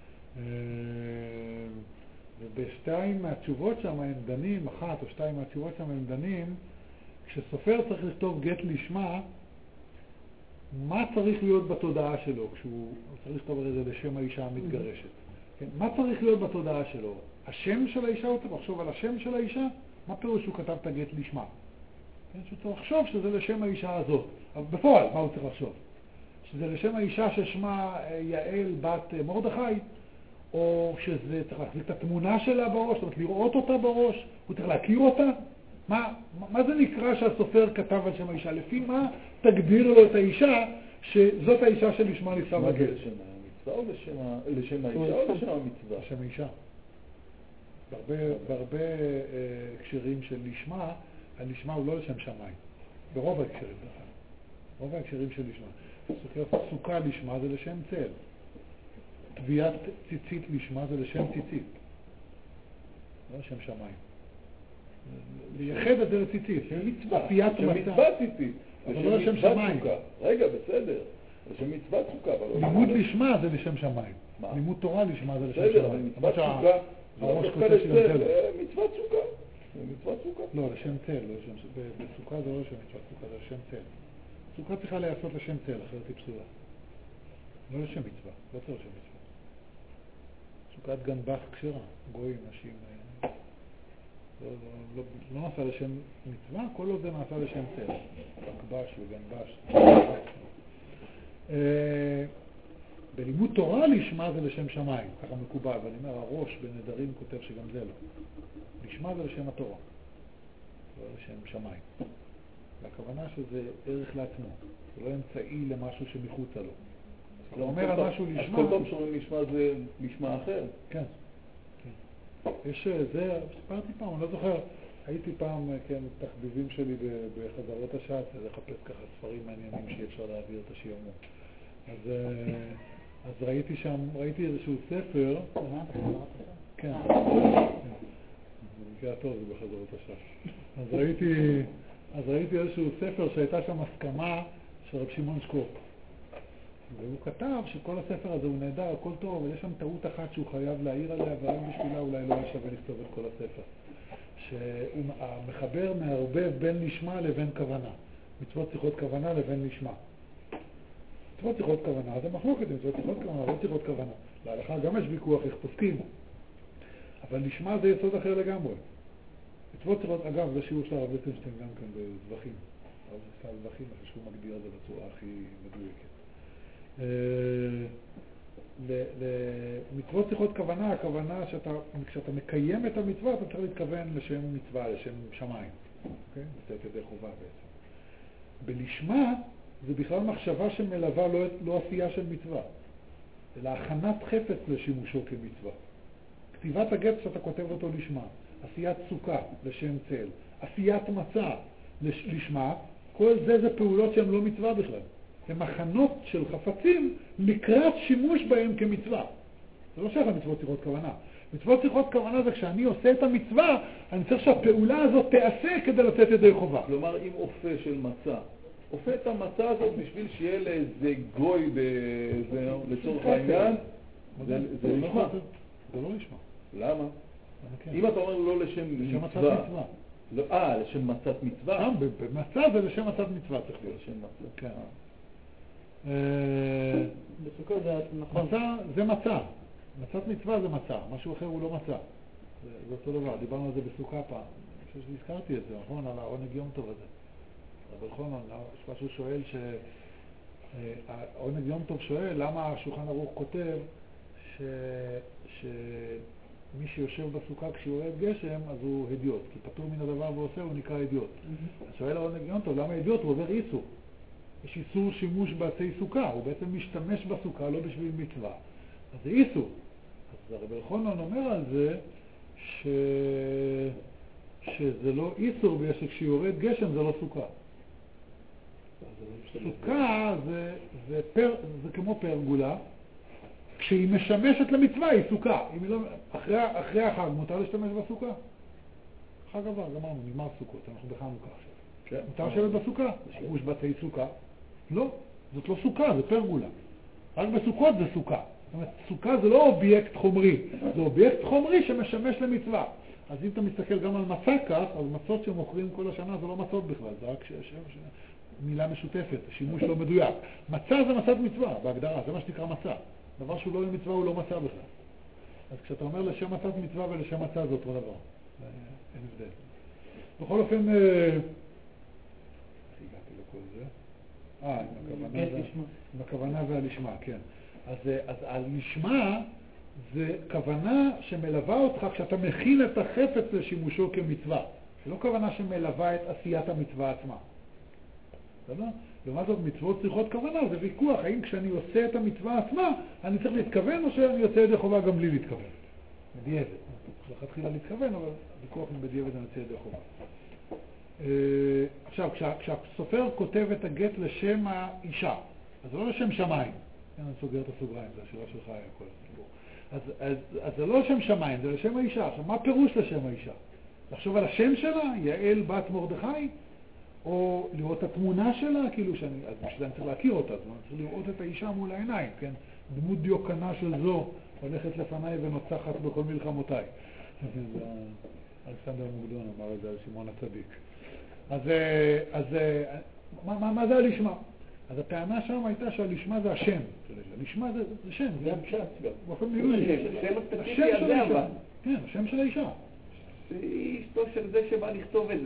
ובשתיים מהתשובות שם הם דנים, אחת או שתיים מהתשובות שם הם דנים, כשסופר צריך לכתוב גט לשמה, מה צריך להיות בתודעה שלו כשהוא צריך לכתוב על זה לשם האישה המתגרשת? כן? מה צריך להיות בתודעה שלו? השם של האישה, הוא צריך לחשוב על השם של האישה? מה פירוש שהוא כתב את הגט לשמה? כן? שהוא צריך לחשוב שזה לשם האישה הזאת. אבל בפועל, מה הוא צריך לחשוב? שזה לשם האישה ששמה יעל בת מרדכי, או שזה צריך להחזיק את התמונה שלה בראש, זאת אומרת לראות אותה בראש, הוא צריך להכיר אותה? מה זה נקרא שהסופר כתב על שם האישה? לפי מה תגדיר לו את האישה שזאת האישה שלשמה נכתב הגט? לשם המצווה או לשם האישה או לשם המצווה? לשם האישה. בהרבה הקשרים של לשמה, הלשמה הוא לא לשם שמיים. ברוב ההקשרים בכלל. רוב ההקשרים של לשמה. סוכה לשמה זה לשם צל. טביעת ציצית לשמה זה לשם ציצית. לא לשם שמיים. לייחד את זה לציצית. שמצווה ציצית. אבל לא לשם שמיים. רגע, בסדר. לשם מצווה סוכה. לימוד לשמה זה לשם שמיים. לימוד תורה לשמה זה לשם שמיים. בסדר, אבל מצווה סוכה. מצוות סוכה. מצוות סוכה. לא, לשם צל. בסוכה זה לא לשם מצוות סוכה, זה לשם צל. סוכה צריכה להיעשות לשם צל, אחרת היא פסולה. לא לשם מצווה, לא צריך לשם מצווה. סוכת גנבך כשרה, גויים, נשים. לא נעשה לשם מצווה, כל עוד זה נעשה לשם צל. בקבש וגנבש. בלימוד תורה לשמה זה לשם שמיים, ככה מקובל, ואני אומר, הראש בנדרים כותב שגם זה לא. לשמה זה לשם התורה, לא לשם שמיים. והכוונה שזה ערך לעצמו, זה לא אמצעי למשהו שמחוצה לו. זה אומר על משהו לשמה... אז כל פעם שאומרים לשמה זה לשמה אחר? כן. יש זה, סיפרתי פעם, אני לא זוכר, הייתי פעם, כן, תחביבים שלי בחזרות השעת, לחפש ככה ספרים מעניינים שאי אפשר להעביר את השיעמום. אז ראיתי איזשהו ספר, כן, זה מקרה טוב, זה בחזרות השעת. אז ראיתי איזשהו ספר שהייתה שם הסכמה של רב שמעון שקופ. והוא כתב שכל הספר הזה הוא נהדר, הכל טוב, אבל יש שם טעות אחת שהוא חייב להעיר עליה, והאם בשבילה אולי לא שווה לכתוב את כל הספר. שהמחבר מערבב בין לשמה לבין כוונה. מצוות צריכות כוונה לבין לשמה. מצוות צריכות כוונה, זה מחלוקת, מצוות צריכות כוונה, לא צריכות כוונה. להלכה גם יש ויכוח איך פוסקים. אבל לשמה זה יסוד אחר לגמרי. מצוות צריכות, אגב, זה שיעור של הרב ליכטנשטיין גם כאן בזבחים. הרב ליכטנשטיין בזבחים, אחרי שהוא מגדיר את זה בצורה הכי מדויקת. למצוות צריכות כוונה, הכוונה כשאתה מקיים את המצווה, אתה צריך להתכוון לשם מצווה, לשם שמיים. אוקיי? לצאת ידי חובה בעצם. בלשמה, זה בכלל מחשבה שמלווה לא עשייה של מצווה, אלא הכנת חפץ לשימושו כמצווה. כתיבת הגט שאתה כותב אותו לשמה, עשיית סוכה לשם צל, עשיית מצה לשמה, כל זה פעולות שהן לא מצווה בכלל. הם הכנות של חפצים לקראת שימוש בהם כמצווה. זה לא שייך למצוות צריכות כוונה. מצוות צריכות כוונה זה כשאני עושה את המצווה, אני צריך שהפעולה הזאת תעשה כדי לצאת ידי חובה. כלומר, אם אופה של מצה, אופה את המצה הזאת בשביל שיהיה לאיזה גוי לצורך העניין, זה נשמע. זה לא נשמע. למה? אם אתה אומר לא לשם מצווה. לשם מצת מצווה. שם, במצה זה לשם מצת מצווה צריך להיות. לשם מצה. כן. בסוכות זה נכון. מצה זה מצה. מצת מצווה זה מצה. משהו אחר הוא לא מצה. זה אותו דבר. דיברנו על זה בסוכה פעם. אני חושב שהזכרתי את זה, נכון? על העונג יום טוב הזה. אבל חונן, יש משהו שואל העונג יום טוב שואל למה השולחן ערוך כותב שמי שיושב בסוכה כשיורד גשם אז הוא הדיוט, כי פטור מן הדבר ועושה הוא נקרא הדיוט. אז שואל העונג יום טוב למה הדיוט? הוא עובר איסור. יש איסור שימוש בעצי סוכה, הוא בעצם משתמש בסוכה לא בשביל מצווה. אז זה איסור. אז הרב חונן אומר על זה שזה לא איסור בגלל שכשיורד גשם זה לא סוכה. סוכה זה כמו פרגולה, כשהיא משמשת למצווה היא סוכה. אחרי החג מותר להשתמש בסוכה? חג עבר, גמרנו, נגמר סוכות, אנחנו בחנוכה עכשיו. מותר לשבת בסוכה? שימוש בעצי סוכה? לא, זאת לא סוכה, זה פרגולה. רק בסוכות זה סוכה. זאת אומרת, סוכה זה לא אובייקט חומרי, זה אובייקט חומרי שמשמש למצווה. אז אם אתה מסתכל גם על מצה כך, אז מצות שמוכרים כל השנה זה לא מצות בכלל, זה רק מילה משותפת, שימוש לא מדויק. מצה זה מצת מצווה, בהגדרה, זה מה שנקרא מצה. דבר שהוא לא למצווה הוא לא מצה בכלל. אז כשאתה אומר לשם מצת מצווה ולשם מצה זה אותו דבר. אין הבדל. בכל אופן, איך הגעתי לכל זה? עם הכוונה והלשמה, כן. אז הלשמה זה כוונה שמלווה אותך כשאתה מכין את החפץ לשימושו כמצווה. זה לא כוונה שמלווה את עשיית המצווה עצמה. בסדר? לעומת זאת, מצוות צריכות כוונה, זה ויכוח. האם כשאני עושה את המצווה עצמה, אני צריך להתכוון או שאני יוצא ידי חובה גם בלי להתכוון? בדיעבד. צריך להתחיל להתכוון, אבל ויכוח אם בדיעבד אני יוצא ידי חובה. עכשיו, כשהסופר כותב את הגט לשם האישה, אז זה לא לשם שמיים. אני סוגר את הסוגריים, זה השאלה שלך היה כל הסיפור. אז זה לא לשם שמיים, זה לשם האישה. עכשיו, מה פירוש לשם האישה? לחשוב על השם שלה, יעל בת מרדכי? או לראות את התמונה שלה, כאילו שאני, אז בשביל אני צריך להכיר אותה, אז אני צריך לראות את האישה מול העיניים, כן? דמות דיוקנה של זו הולכת לפניי ונוצחת בכל מלחמותיי. זה אלכסנדר מוקדון אמר את זה על שמעון הצדיק. אז מה זה הלשמה? אז הטענה שם הייתה שהלשמה זה השם. הלשמה זה שם. זה הפשט גם. באופן מילוי. השם הספציפי הזה אבל. כן, השם של האישה. זה אשתו של זה שבא לכתוב את זה.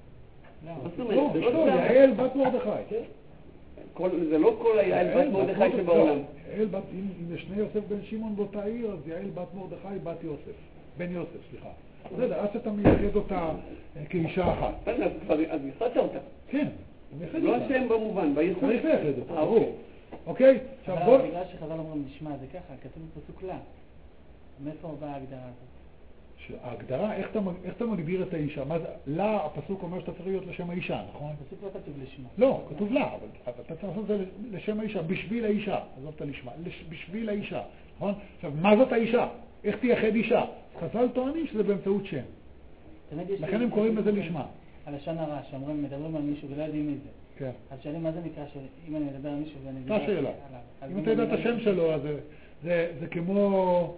לא, יעל בת מרדכי. זה לא כל יעל בת מרדכי שבעולם. יעל בת, אם יש שני יוסף בן שמעון באותה עיר, אז יעל בת מרדכי בת יוסף. בן יוסף, סליחה. בסדר, אז אתה מייחד אותה כאישה אחת. אז ייחדת אותה. כן. לא השם במובן, בייחוד. צריך לייחד אותה, ברור. אוקיי? אבל בגלל שחז"ל אומרים נשמע, זה ככה, כתוב בפסוק לה. מאיפה באה ההגדרה הזאת? ההגדרה, איך אתה מגדיר את האישה? מה זה? לה, הפסוק אומר שאתה צריך להיות לשם האישה, נכון? הפסוק לא כתוב לשמה. לא, כתוב לה, אבל אתה צריך לעשות את זה לשם האישה, בשביל האישה. עזוב את הלשמה, בשביל האישה, נכון? עכשיו, מה זאת האישה? איך תייחד אישה? חז"ל טוענים שזה באמצעות שם. לכן הם קוראים לזה לשמה. הלשון הרע, שאומרים, מדברים על מישהו ולא יודעים מי זה. כן. אז שואלים מה זה נקרא, שאם אני מדבר על מישהו ואני מדבר... אותה שאלה. אם אתה יודע את השם שלו, אז זה כמו...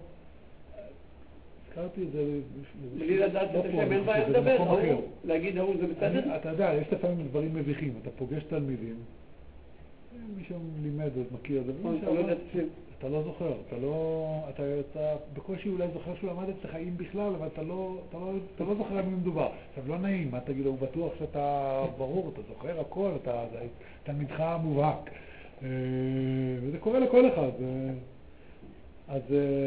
הזכרתי את זה... בלי לדעת את השם, אין בעיה לדבר, להגיד ההוא זה בסדר? אתה יודע, יש לפעמים דברים מביכים, אתה פוגש תלמידים, מי שלימד אז מכיר את זה, אתה לא זוכר, אתה בקושי אולי זוכר שהוא למד אצלך אם בכלל, אבל אתה לא זוכר על מי מדובר. עכשיו לא נעים, מה תגיד, הוא בטוח שאתה ברור, אתה זוכר הכל, אתה תלמידך מובהק. וזה קורה לכל אחד. אז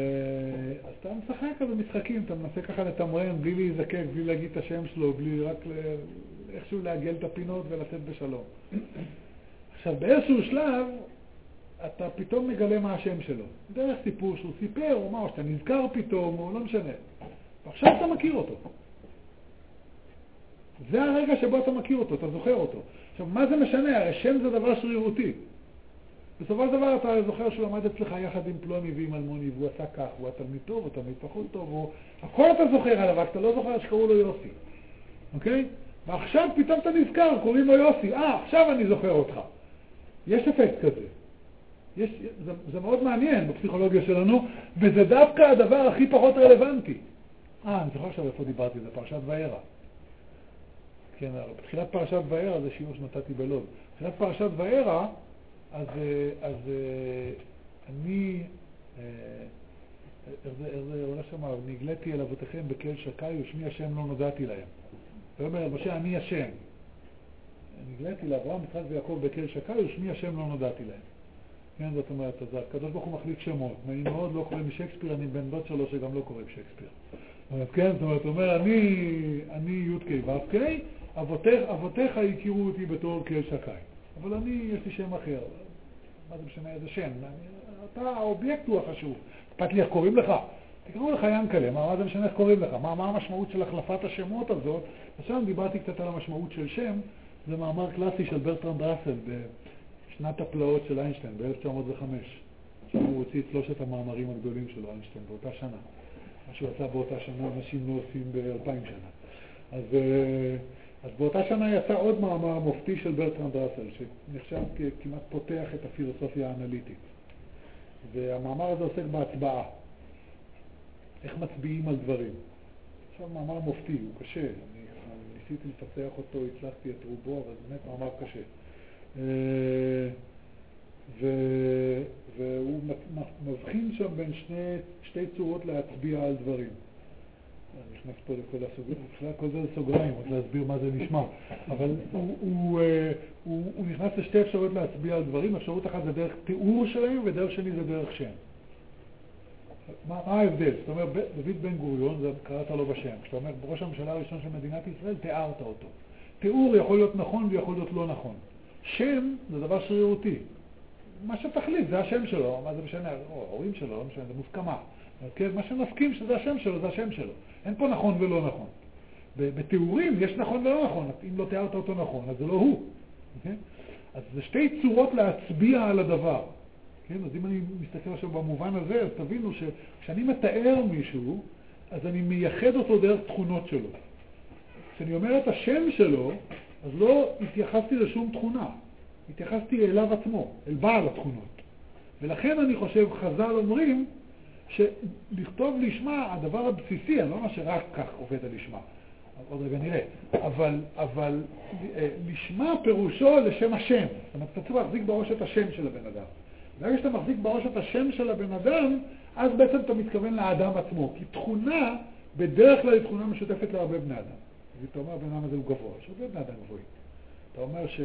אתה משחק במשחקים, אתה מנסה ככה לתמרן בלי להיזקק, בלי להגיד את השם שלו, בלי רק איכשהו להגל את הפינות ולתת בשלום. עכשיו באיזשהו שלב אתה פתאום מגלה מה השם שלו. דרך סיפור שהוא סיפר, או מה, או שאתה נזכר פתאום, או לא משנה. ועכשיו אתה מכיר אותו. זה הרגע שבו אתה מכיר אותו, אתה זוכר אותו. עכשיו, מה זה משנה? השם זה דבר שרירותי. בסופו של דבר אתה זוכר שהוא למד אצלך יחד עם פלוני ועם אלמוני, והוא עשה כך, הוא התלמיד טוב, הוא תלמיד פחות טוב, הכל אתה זוכר עליו, אתה לא זוכר שקראו לו יוסי. אוקיי? ועכשיו פתאום אתה נזכר, קוראים לו יוסי. עכשיו אני זוכר אותך. יש אפקט כזה. זה מאוד מעניין בפסיכולוגיה שלנו, וזה דווקא הדבר הכי פחות רלוונטי. אני זוכר עכשיו איפה דיברתי, זה פרשת וירא. כן, בתחילת פרשת וירא זה שיעור שנתתי בלוד. בתחילת פרשת וירא, אז אני, איך זה עולה שם, נגלתי אל אבותיכם בקהל שקי ושמי השם לא נודעתי להם. זה אומר, משה, אני השם. נגלתי לאברהם, יצחק ויעקב בקהל שקי ושמי השם לא נודעתי להם. כן, זאת אומרת, אז הקדוש ברוך הוא מחליט שמות. אני מאוד לא קורא משייקספיר, אני בן דוד שלו שגם לא קורא משייקספיר. כן, זאת אומרת, הוא אומר, אני יודקי ואבקי, אבותיך הכירו אותי בתור קהל שקי. אבל יש לי שם אחר. מה זה משנה איזה שם? האובייקט הוא החשוב. אכפת לי איך קוראים לך? תקראו לך ינקלה, מה זה משנה איך קוראים לך? מה המשמעות של החלפת השמות הזאת? עכשיו דיברתי קצת על המשמעות של שם, זה מאמר קלאסי של ברטרנד ראסל בשנת הפלאות של איינשטיין, ב-1905. שם הוא הוציא את 3 המאמרים הגדולים שלו, איינשטיין, באותה שנה. מה שהוא עשה באותה שנה, אנשים לא עושים ב-2000 שנה. אז באותה שנה יצא עוד מאמר מופתי של ברטרנד ראסל, שנחשב כמעט פותח את הפילוסופיה האנליטית. והמאמר הזה עוסק בהצבעה. איך מצביעים על דברים. עכשיו מאמר מופתי, הוא קשה. אני ניסיתי לפצח אותו, הצלחתי את רובו, אבל באמת מאמר קשה. והוא מבחין שם בין שתי צורות להצביע על דברים. אני נכנס פה לכל הסוגריים, כל זה סוגריים, עוד להסביר מה זה נשמע. אבל הוא נכנס לשתי אפשרויות להצביע על דברים. אפשרות אחת זה דרך תיאור שלהם, ודרך שני זה דרך שם. מה ההבדל? זאת אומרת, דוד בן גוריון, זה קראת לו בשם. כשאתה אומר, ראש הממשלה הראשון של מדינת ישראל, תיארת אותו. תיאור יכול להיות נכון ויכול להיות לא נכון. שם זה דבר שרירותי. מה שתחליט, זה השם שלו, מה זה משנה, ההורים שלו, לא משנה, זה מוסכמה. מה שנסכים שזה השם שלו, זה השם שלו. אין פה נכון ולא נכון. בתיאורים יש נכון ולא נכון. אם לא תיארת אותו נכון, אז זה לא הוא. אז זה שתי צורות להצביע על הדבר. כן? אז אם אני מסתכל עכשיו במובן הזה, אז תבינו שכשאני מתאר מישהו, אז אני מייחד אותו דרך תכונות שלו. כשאני אומר את השם שלו, אז לא התייחסתי לשום תכונה. התייחסתי אליו עצמו, אל בעל התכונות. ולכן אני חושב, חז"ל אומרים, שלכתוב לשמה, הדבר הבסיסי, אני לא אומר שרק כך עובד על לשמה, עוד רגע נראה, אבל לשמה פירושו לשם השם. זאת אומרת, אתה צריך להחזיק בראש את השם של הבן אדם. ברגע שאתה מחזיק בראש את השם של הבן אדם, אז בעצם אתה מתכוון לאדם עצמו. כי תכונה, בדרך כלל היא תכונה משותפת להרבה בני אדם. אתה אומר, הבן אדם הזה הוא גבוה, יש הרבה בני אדם גבוהים. אתה אומר לא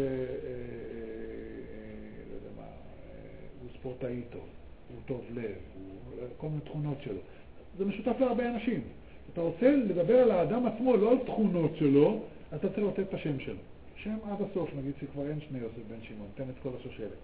יודע מה, הוא ספורטאי טוב, הוא טוב לב, הוא כל מיני תכונות שלו. זה משותף להרבה אנשים. אתה רוצה לדבר על האדם עצמו, לא על תכונות שלו, אתה צריך לתת את השם שלו. שם עד הסוף, נגיד שכבר אין שני יוסף בן שמעון, תן את כל השושלת.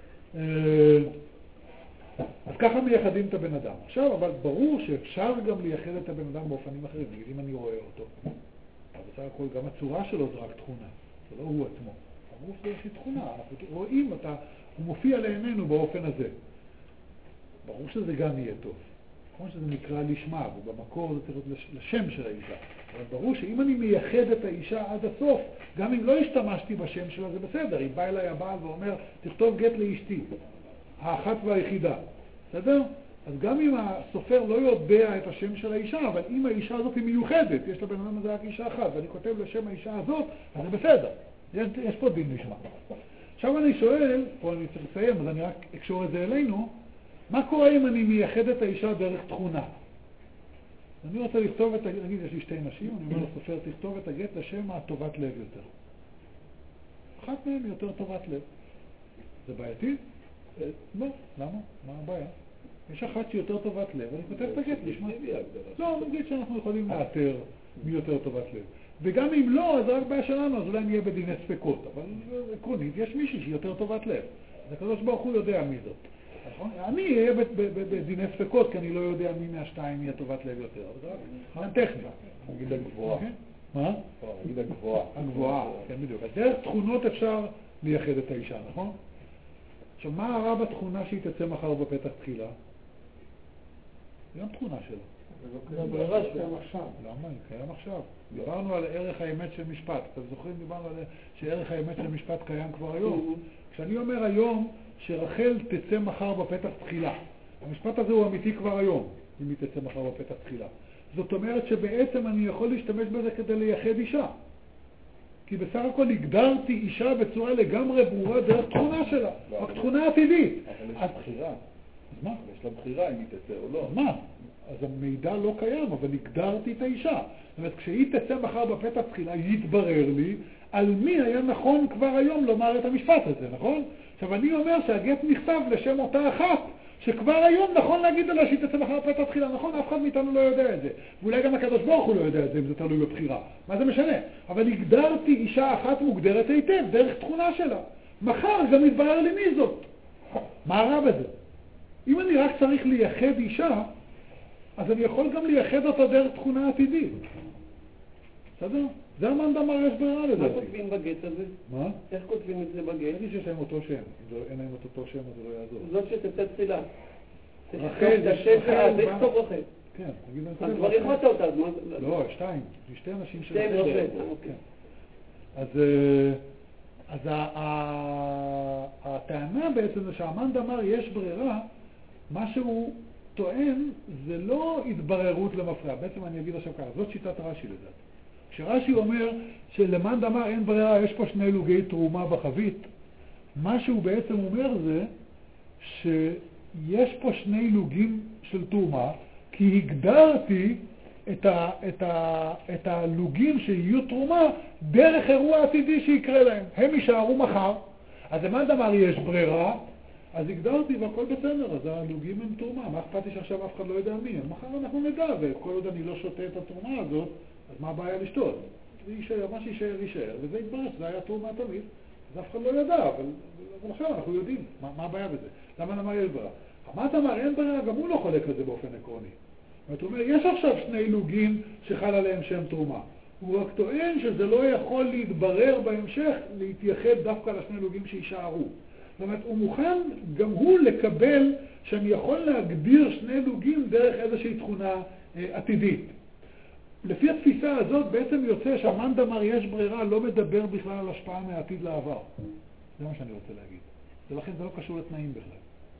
אז ככה מייחדים את הבן אדם. עכשיו, אבל ברור שאפשר גם לייחד את הבן אדם באופנים אחרים. נגיד, אם אני רואה אותו, אבל בסך הכל גם הצורה שלו זה רק תכונה. זה לא הוא עצמו. הגוף זה איזושהי תכונה. אנחנו רואים אותה, הוא מופיע לעינינו באופן הזה. ברור שזה גם יהיה טוב. נכון שזה נקרא לשמה, ובמקור זה צריך להיות לשם של האישה. אבל ברור שאם אני מייחד את האישה עד הסוף, גם אם לא השתמשתי בשם שלה, זה בסדר. אם בא אליי הבעל ואומר, תכתוב גט לאשתי, האחת והיחידה. בסדר? אז גם אם הסופר לא יודע את השם של האישה, אבל אם האישה הזאת היא מיוחדת, יש לבן אדם הזה רק אישה אחת, ואני כותב לשם האישה הזאת, אז זה בסדר. יש פה דין לשמה. עכשיו אני שואל, פה אני צריך לסיים, אז אני רק אקשור את זה אלינו, מה קורה אם אני מייחד את האישה דרך תכונה? אני רוצה לכתוב את הגט, נגיד יש לי שתי נשים, אני אומר לסופר, תכתוב את הגט לשם הטובת לב יותר. אחת מהן יותר טובת לב. זה בעייתי? לא. למה? מה הבעיה? יש אחת שהיא יותר טובת לב, אני כותב את הגט לשמה. לא, נגיד שאנחנו יכולים לאתר מי יותר טובת לב. וגם אם לא, אז רק בעיה שלנו, אז אולי נהיה בדיני ספקות. אבל עקרונית, יש מישהי שהיא יותר טובת לב. אז הקדוש ברוך הוא יודע מי זאת. אני אהיה בדיני ספקות, כי אני לא יודע מי מהשתיים יהיה טובת לב יותר. אבל זה רק עניין טכני. נגיד הגבוהה. מה? נגיד הגבוהה. הגבוהה, כן בדיוק. אז דרך תכונות אפשר לייחד את האישה, נכון? עכשיו, מה הרע בתכונה שהיא תצא מחר בפתח תחילה? זה גם תכונה שלה. זה ברירה שקיים עכשיו. למה? היא קיים עכשיו. דיברנו על ערך האמת של משפט. אתם זוכרים? דיברנו על שערך האמת של משפט קיים כבר היום. כשאני אומר היום שרחל תצא מחר בפתח תחילה, המשפט הזה הוא אמיתי כבר היום, אם היא תצא מחר בפתח תחילה. זאת אומרת שבעצם אני יכול להשתמש בזה כדי לייחד אישה. כי בסך הכל הגדרתי אישה בצורה לגמרי ברורה דרך תכונה שלה, רק תכונה עתידית. אבל יש לה בחירה. אז מה? יש לה בחירה אם היא תצא או לא. אז מה? אז המידע לא קיים, אבל הגדרתי את האישה. זאת אומרת, כשהיא תצא מחר בפתח תחילה, יתברר לי על מי היה נכון כבר היום לומר את המשפט הזה, נכון? עכשיו, אני אומר שהגט נכתב לשם אותה אחת, שכבר היום נכון להגיד עליה שהיא תצא מחר בפתח תחילה, נכון? אף אחד מאיתנו לא יודע את זה. ואולי גם הקדוש ברוך הוא לא יודע את זה, אם זה תלוי בבחירה. מה זה משנה? אבל הגדרתי אישה אחת מוגדרת היטב, דרך תכונה שלה. מחר גם יתברר לי מי זאת. מה רע בזה? אם אני רק צריך לייחד אישה, אז אני יכול גם לייחד אותה דרך תכונה עתידית. בסדר? זה המאן דאמר יש ברירה לדעתי. מה כותבים בגט הזה? מה? איך כותבים את זה בגט? אני שיש להם אותו שם. אם אין להם את אותו שם, אז זה לא יעזור. זאת שתצא תחילה. רחל, זה יכתוב רחל. כן, תגיד להם אז כבר יכולת אותה, אז מה זה? לא, שתיים. זה שתי אנשים של שתיים רחל. אז הטענה בעצם זה שהמאן דאמר יש ברירה, מה שהוא טוען זה לא התבררות למפרע. בעצם אני אגיד עכשיו ככה, זאת שיטת רש"י לדעת. כשרש"י אומר שלמאן דאמר אין ברירה, יש פה שני לוגי תרומה בחבית, מה שהוא בעצם אומר זה שיש פה שני לוגים של תרומה, כי הגדרתי את הלוגים שיהיו תרומה דרך אירוע עתידי שיקרה להם. הם יישארו מחר, אז למאן דאמר יש ברירה, אז הגדרתי והכל בסדר, אז הלוגים הם תרומה. מה אכפת לי שעכשיו אף אחד לא יודע מי? מחר אנחנו נדע, וכל עוד אני לא שותה את התרומה הזאת, אז מה הבעיה לשתות? זה יישאר, מה שישאר יישאר, וזה יתברר שזה היה תרומה תמיד, אז אף אחד לא ידע, אבל עכשיו אנחנו יודעים. מה הבעיה בזה? למה נאמר יש ברירה? המאן דאמר אין ברירה, גם הוא לא חולק לזה באופן עקרוני. זאת אומרת, יש עכשיו שני לוגים שחל עליהם שם תרומה. הוא רק טוען שזה לא יכול להתברר בהמשך, להתייחד דווקא לשני לוגים שישארו. זאת אומרת, הוא מוכן גם הוא לקבל שאני יכול להגדיר שני לוגים דרך איזושהי תכונה עתידית. לפי התפיסה הזאת בעצם יוצא שהמאן דאמר יש ברירה לא מדבר בכלל על השפעה מהעתיד לעבר. זה מה שאני רוצה להגיד. ולכן זה לא קשור לתנאים בכלל.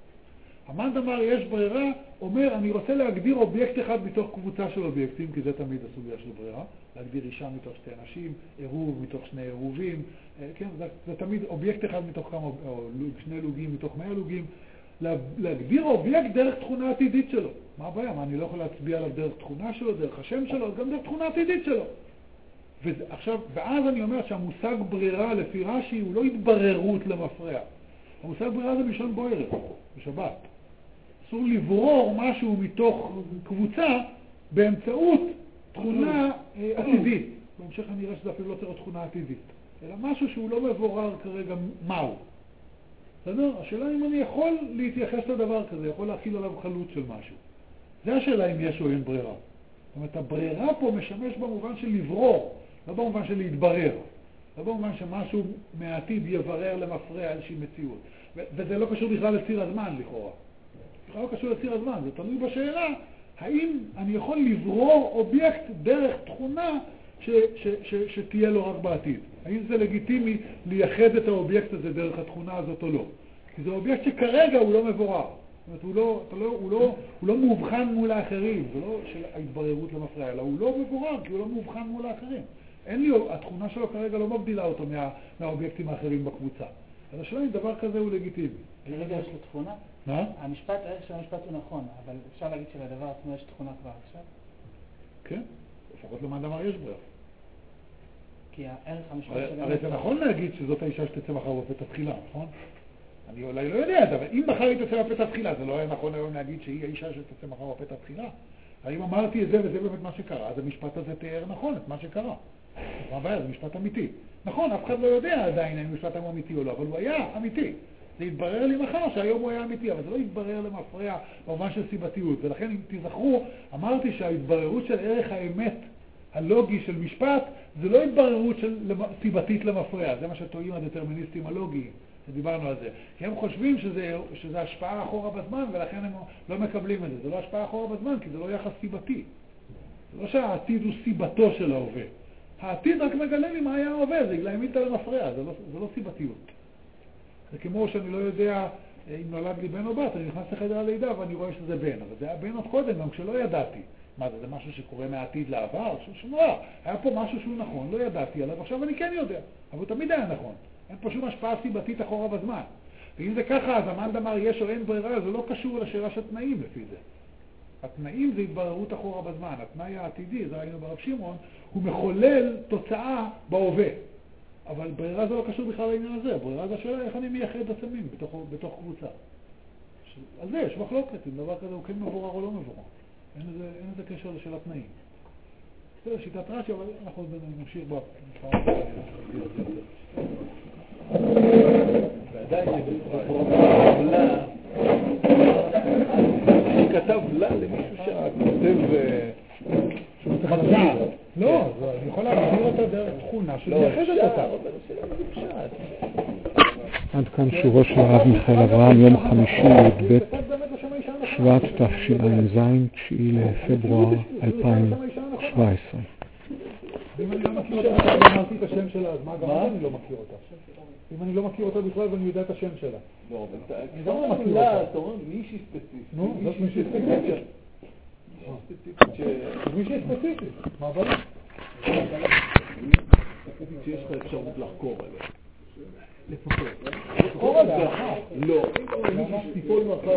המאן דאמר יש ברירה אומר אני רוצה להגדיר אובייקט אחד מתוך קבוצה של אובייקטים, כי זה תמיד הסוגיה של ברירה, להגדיר אישה מתוך שתי נשים, עירוב מתוך שני עירובים, כן, זה תמיד אובייקט אחד מתוך כמה, או שני לוגים מתוך 100 לוגים, להגדיר אובייקט דרך תכונה עתידית שלו. מה הבעיה? מה, אני לא יכול להצביע עליו דרך תכונה שלו, דרך השם שלו, גם דרך תכונה עתידית שלו. עכשיו, ואז אני אומר שהמושג ברירה לפי רש"י הוא לא התבררות למפרע. המושג ברירה זה מלשון בוערת, בשבת. אסור לברור משהו מתוך קבוצה באמצעות תכונה עתידית. בהמשך אני אראה שזה אפילו לא צריך תכונה עתידית, אלא משהו שהוא לא מבורר כרגע מהו. בסדר? השאלה אם אני יכול להתייחס לדבר כזה, יכול להכיל עליו חלות של משהו. זה השאלה אם יש או אין ברירה. זאת אומרת, הברירה פה משמש במובן של לברור, לא במובן של להתברר. לא במובן שמשהו מהעתיד יברר למפרע איזושהי מציאות. וזה לא קשור בכלל לציר הזמן, לכאורה. בכלל לא קשור לציר הזמן, זה תלוי בשאלה, האם אני יכול לברור אובייקט דרך תכונה שתהיה לו רק בעתיד. האם זה לגיטימי לייחד את האובייקט הזה דרך התכונה הזאת או לא? כי זה אובייקט שכרגע הוא לא מבורר. זאת אומרת, הוא לא מובחן מול האחרים, זה לא של ההתבררות למפרע, אלא הוא לא מבורר כי הוא לא מובחן מול האחרים. התכונה שלו כרגע לא מבדילה אותו מהאובייקטים האחרים בקבוצה. אז השאלה אם דבר כזה הוא לגיטימי. כרגע יש לו תכונה? מה? המשפט הוא נכון, אבל אפשר להגיד שלדבר עצמו יש תכונה כבר עכשיו? כן, לפחות למאן דאמר יש ברירה. כי הערך המשפט שלנו... הרי זה נכון להגיד שזאת האישה שתצא מחר בפתח תחילה, נכון? אני אולי לא יודע את זה, אבל אם מחר היא תצא בפתח תחילה, זה לא היה נכון היום להגיד שהיא האישה שתצא מחר בפתח תחילה. האם אמרתי את זה וזה באמת מה שקרה, אז המשפט הזה תיאר נכון את מה שקרה. מה הבעיה? זה משפט אמיתי. נכון, אף אחד לא יודע עדיין אם משפט הוא אמיתי או לא, אבל הוא היה אמיתי. זה יתברר לי מחר שהיום הוא היה אמיתי, אבל זה לא יתברר למפרע במובן של סיבתיות. ולכן אם תזכרו, אמרתי שההתבררות של ערך האמת הלוגי של משפט, זה לא התבררות של סיבתית למפרע. זה מה שטועים הדטרמיניסטים הלוגיים, שדיברנו על זה. כי הם חושבים שזה השפעה אחורה בזמן, ולכן הם לא מקבלים את זה. זה לא השפעה אחורה בזמן, כי זה לא יחס סיבתי. זה לא שהעתיד הוא סיבתו של ההווה. העתיד רק מגלה לי מה היה ההווה, זה גליימית על המפרע, זה לא סיבתיות. זה כמו שאני לא יודע אם נולד לי בן או בת, אני נכנס לחדר הלידה ואני רואה שזה בן, אבל זה היה בן עוד קודם, גם כשלא ידעתי. מה זה משהו שקורה מהעתיד לעבר? שום דבר. היה פה משהו שהוא נכון, לא ידעתי עליו, עכשיו אני כן יודע. אבל הוא תמיד היה נכון. אין פה שום השפעה סיבתית אחורה בזמן. ואם זה ככה, אז המאן דאמר יש או אין ברירה, זה לא קשור לשאלה של התנאים לפי זה. התנאים זה התבררות אחורה בזמן. התנאי העתידי, זה ראינו ברב שמעון, הוא מחולל תוצאה בהווה. אבל ברירה זה לא קשור בכלל לעניין הזה. ברירה זה השאלה איך אני מייחד עצמים בתוך קבוצה. על זה יש מחלוקת, אם דבר כזה הוא כן מבורר או לא מבורר. אין לזה קשר לשאלת תנאים. זה שיטת רש"י, אבל אנחנו נמשיך בה. ועדיין שכתב לה למישהו שכותב מגזר. לא, אני יכול להגדיר אותה דרך תכונה שמייחדת אותה. עד כאן שירו של הרב מיכאל אברהם, יום חמישי י"ב שבט תשע"ז, 9 לפברואר 2017. אם אני לא מכיר אותה, אני אמרתי את השם שלה, אז מה גם אני לא מכיר אותה? אם אני לא מכיר אותה בכלל ואני יודע את השם שלה. לא, אבל אתה לא מכיר אותה. אתה אומר מישהי ספציפית. נו, זאת מישהי ספציפית. מישהי ספציפית. מה הבעיה? ספציפית שיש לך אפשרות לחקור עליה. לפחות. לחקור עליה? לא. מישהי שתיפול מאחר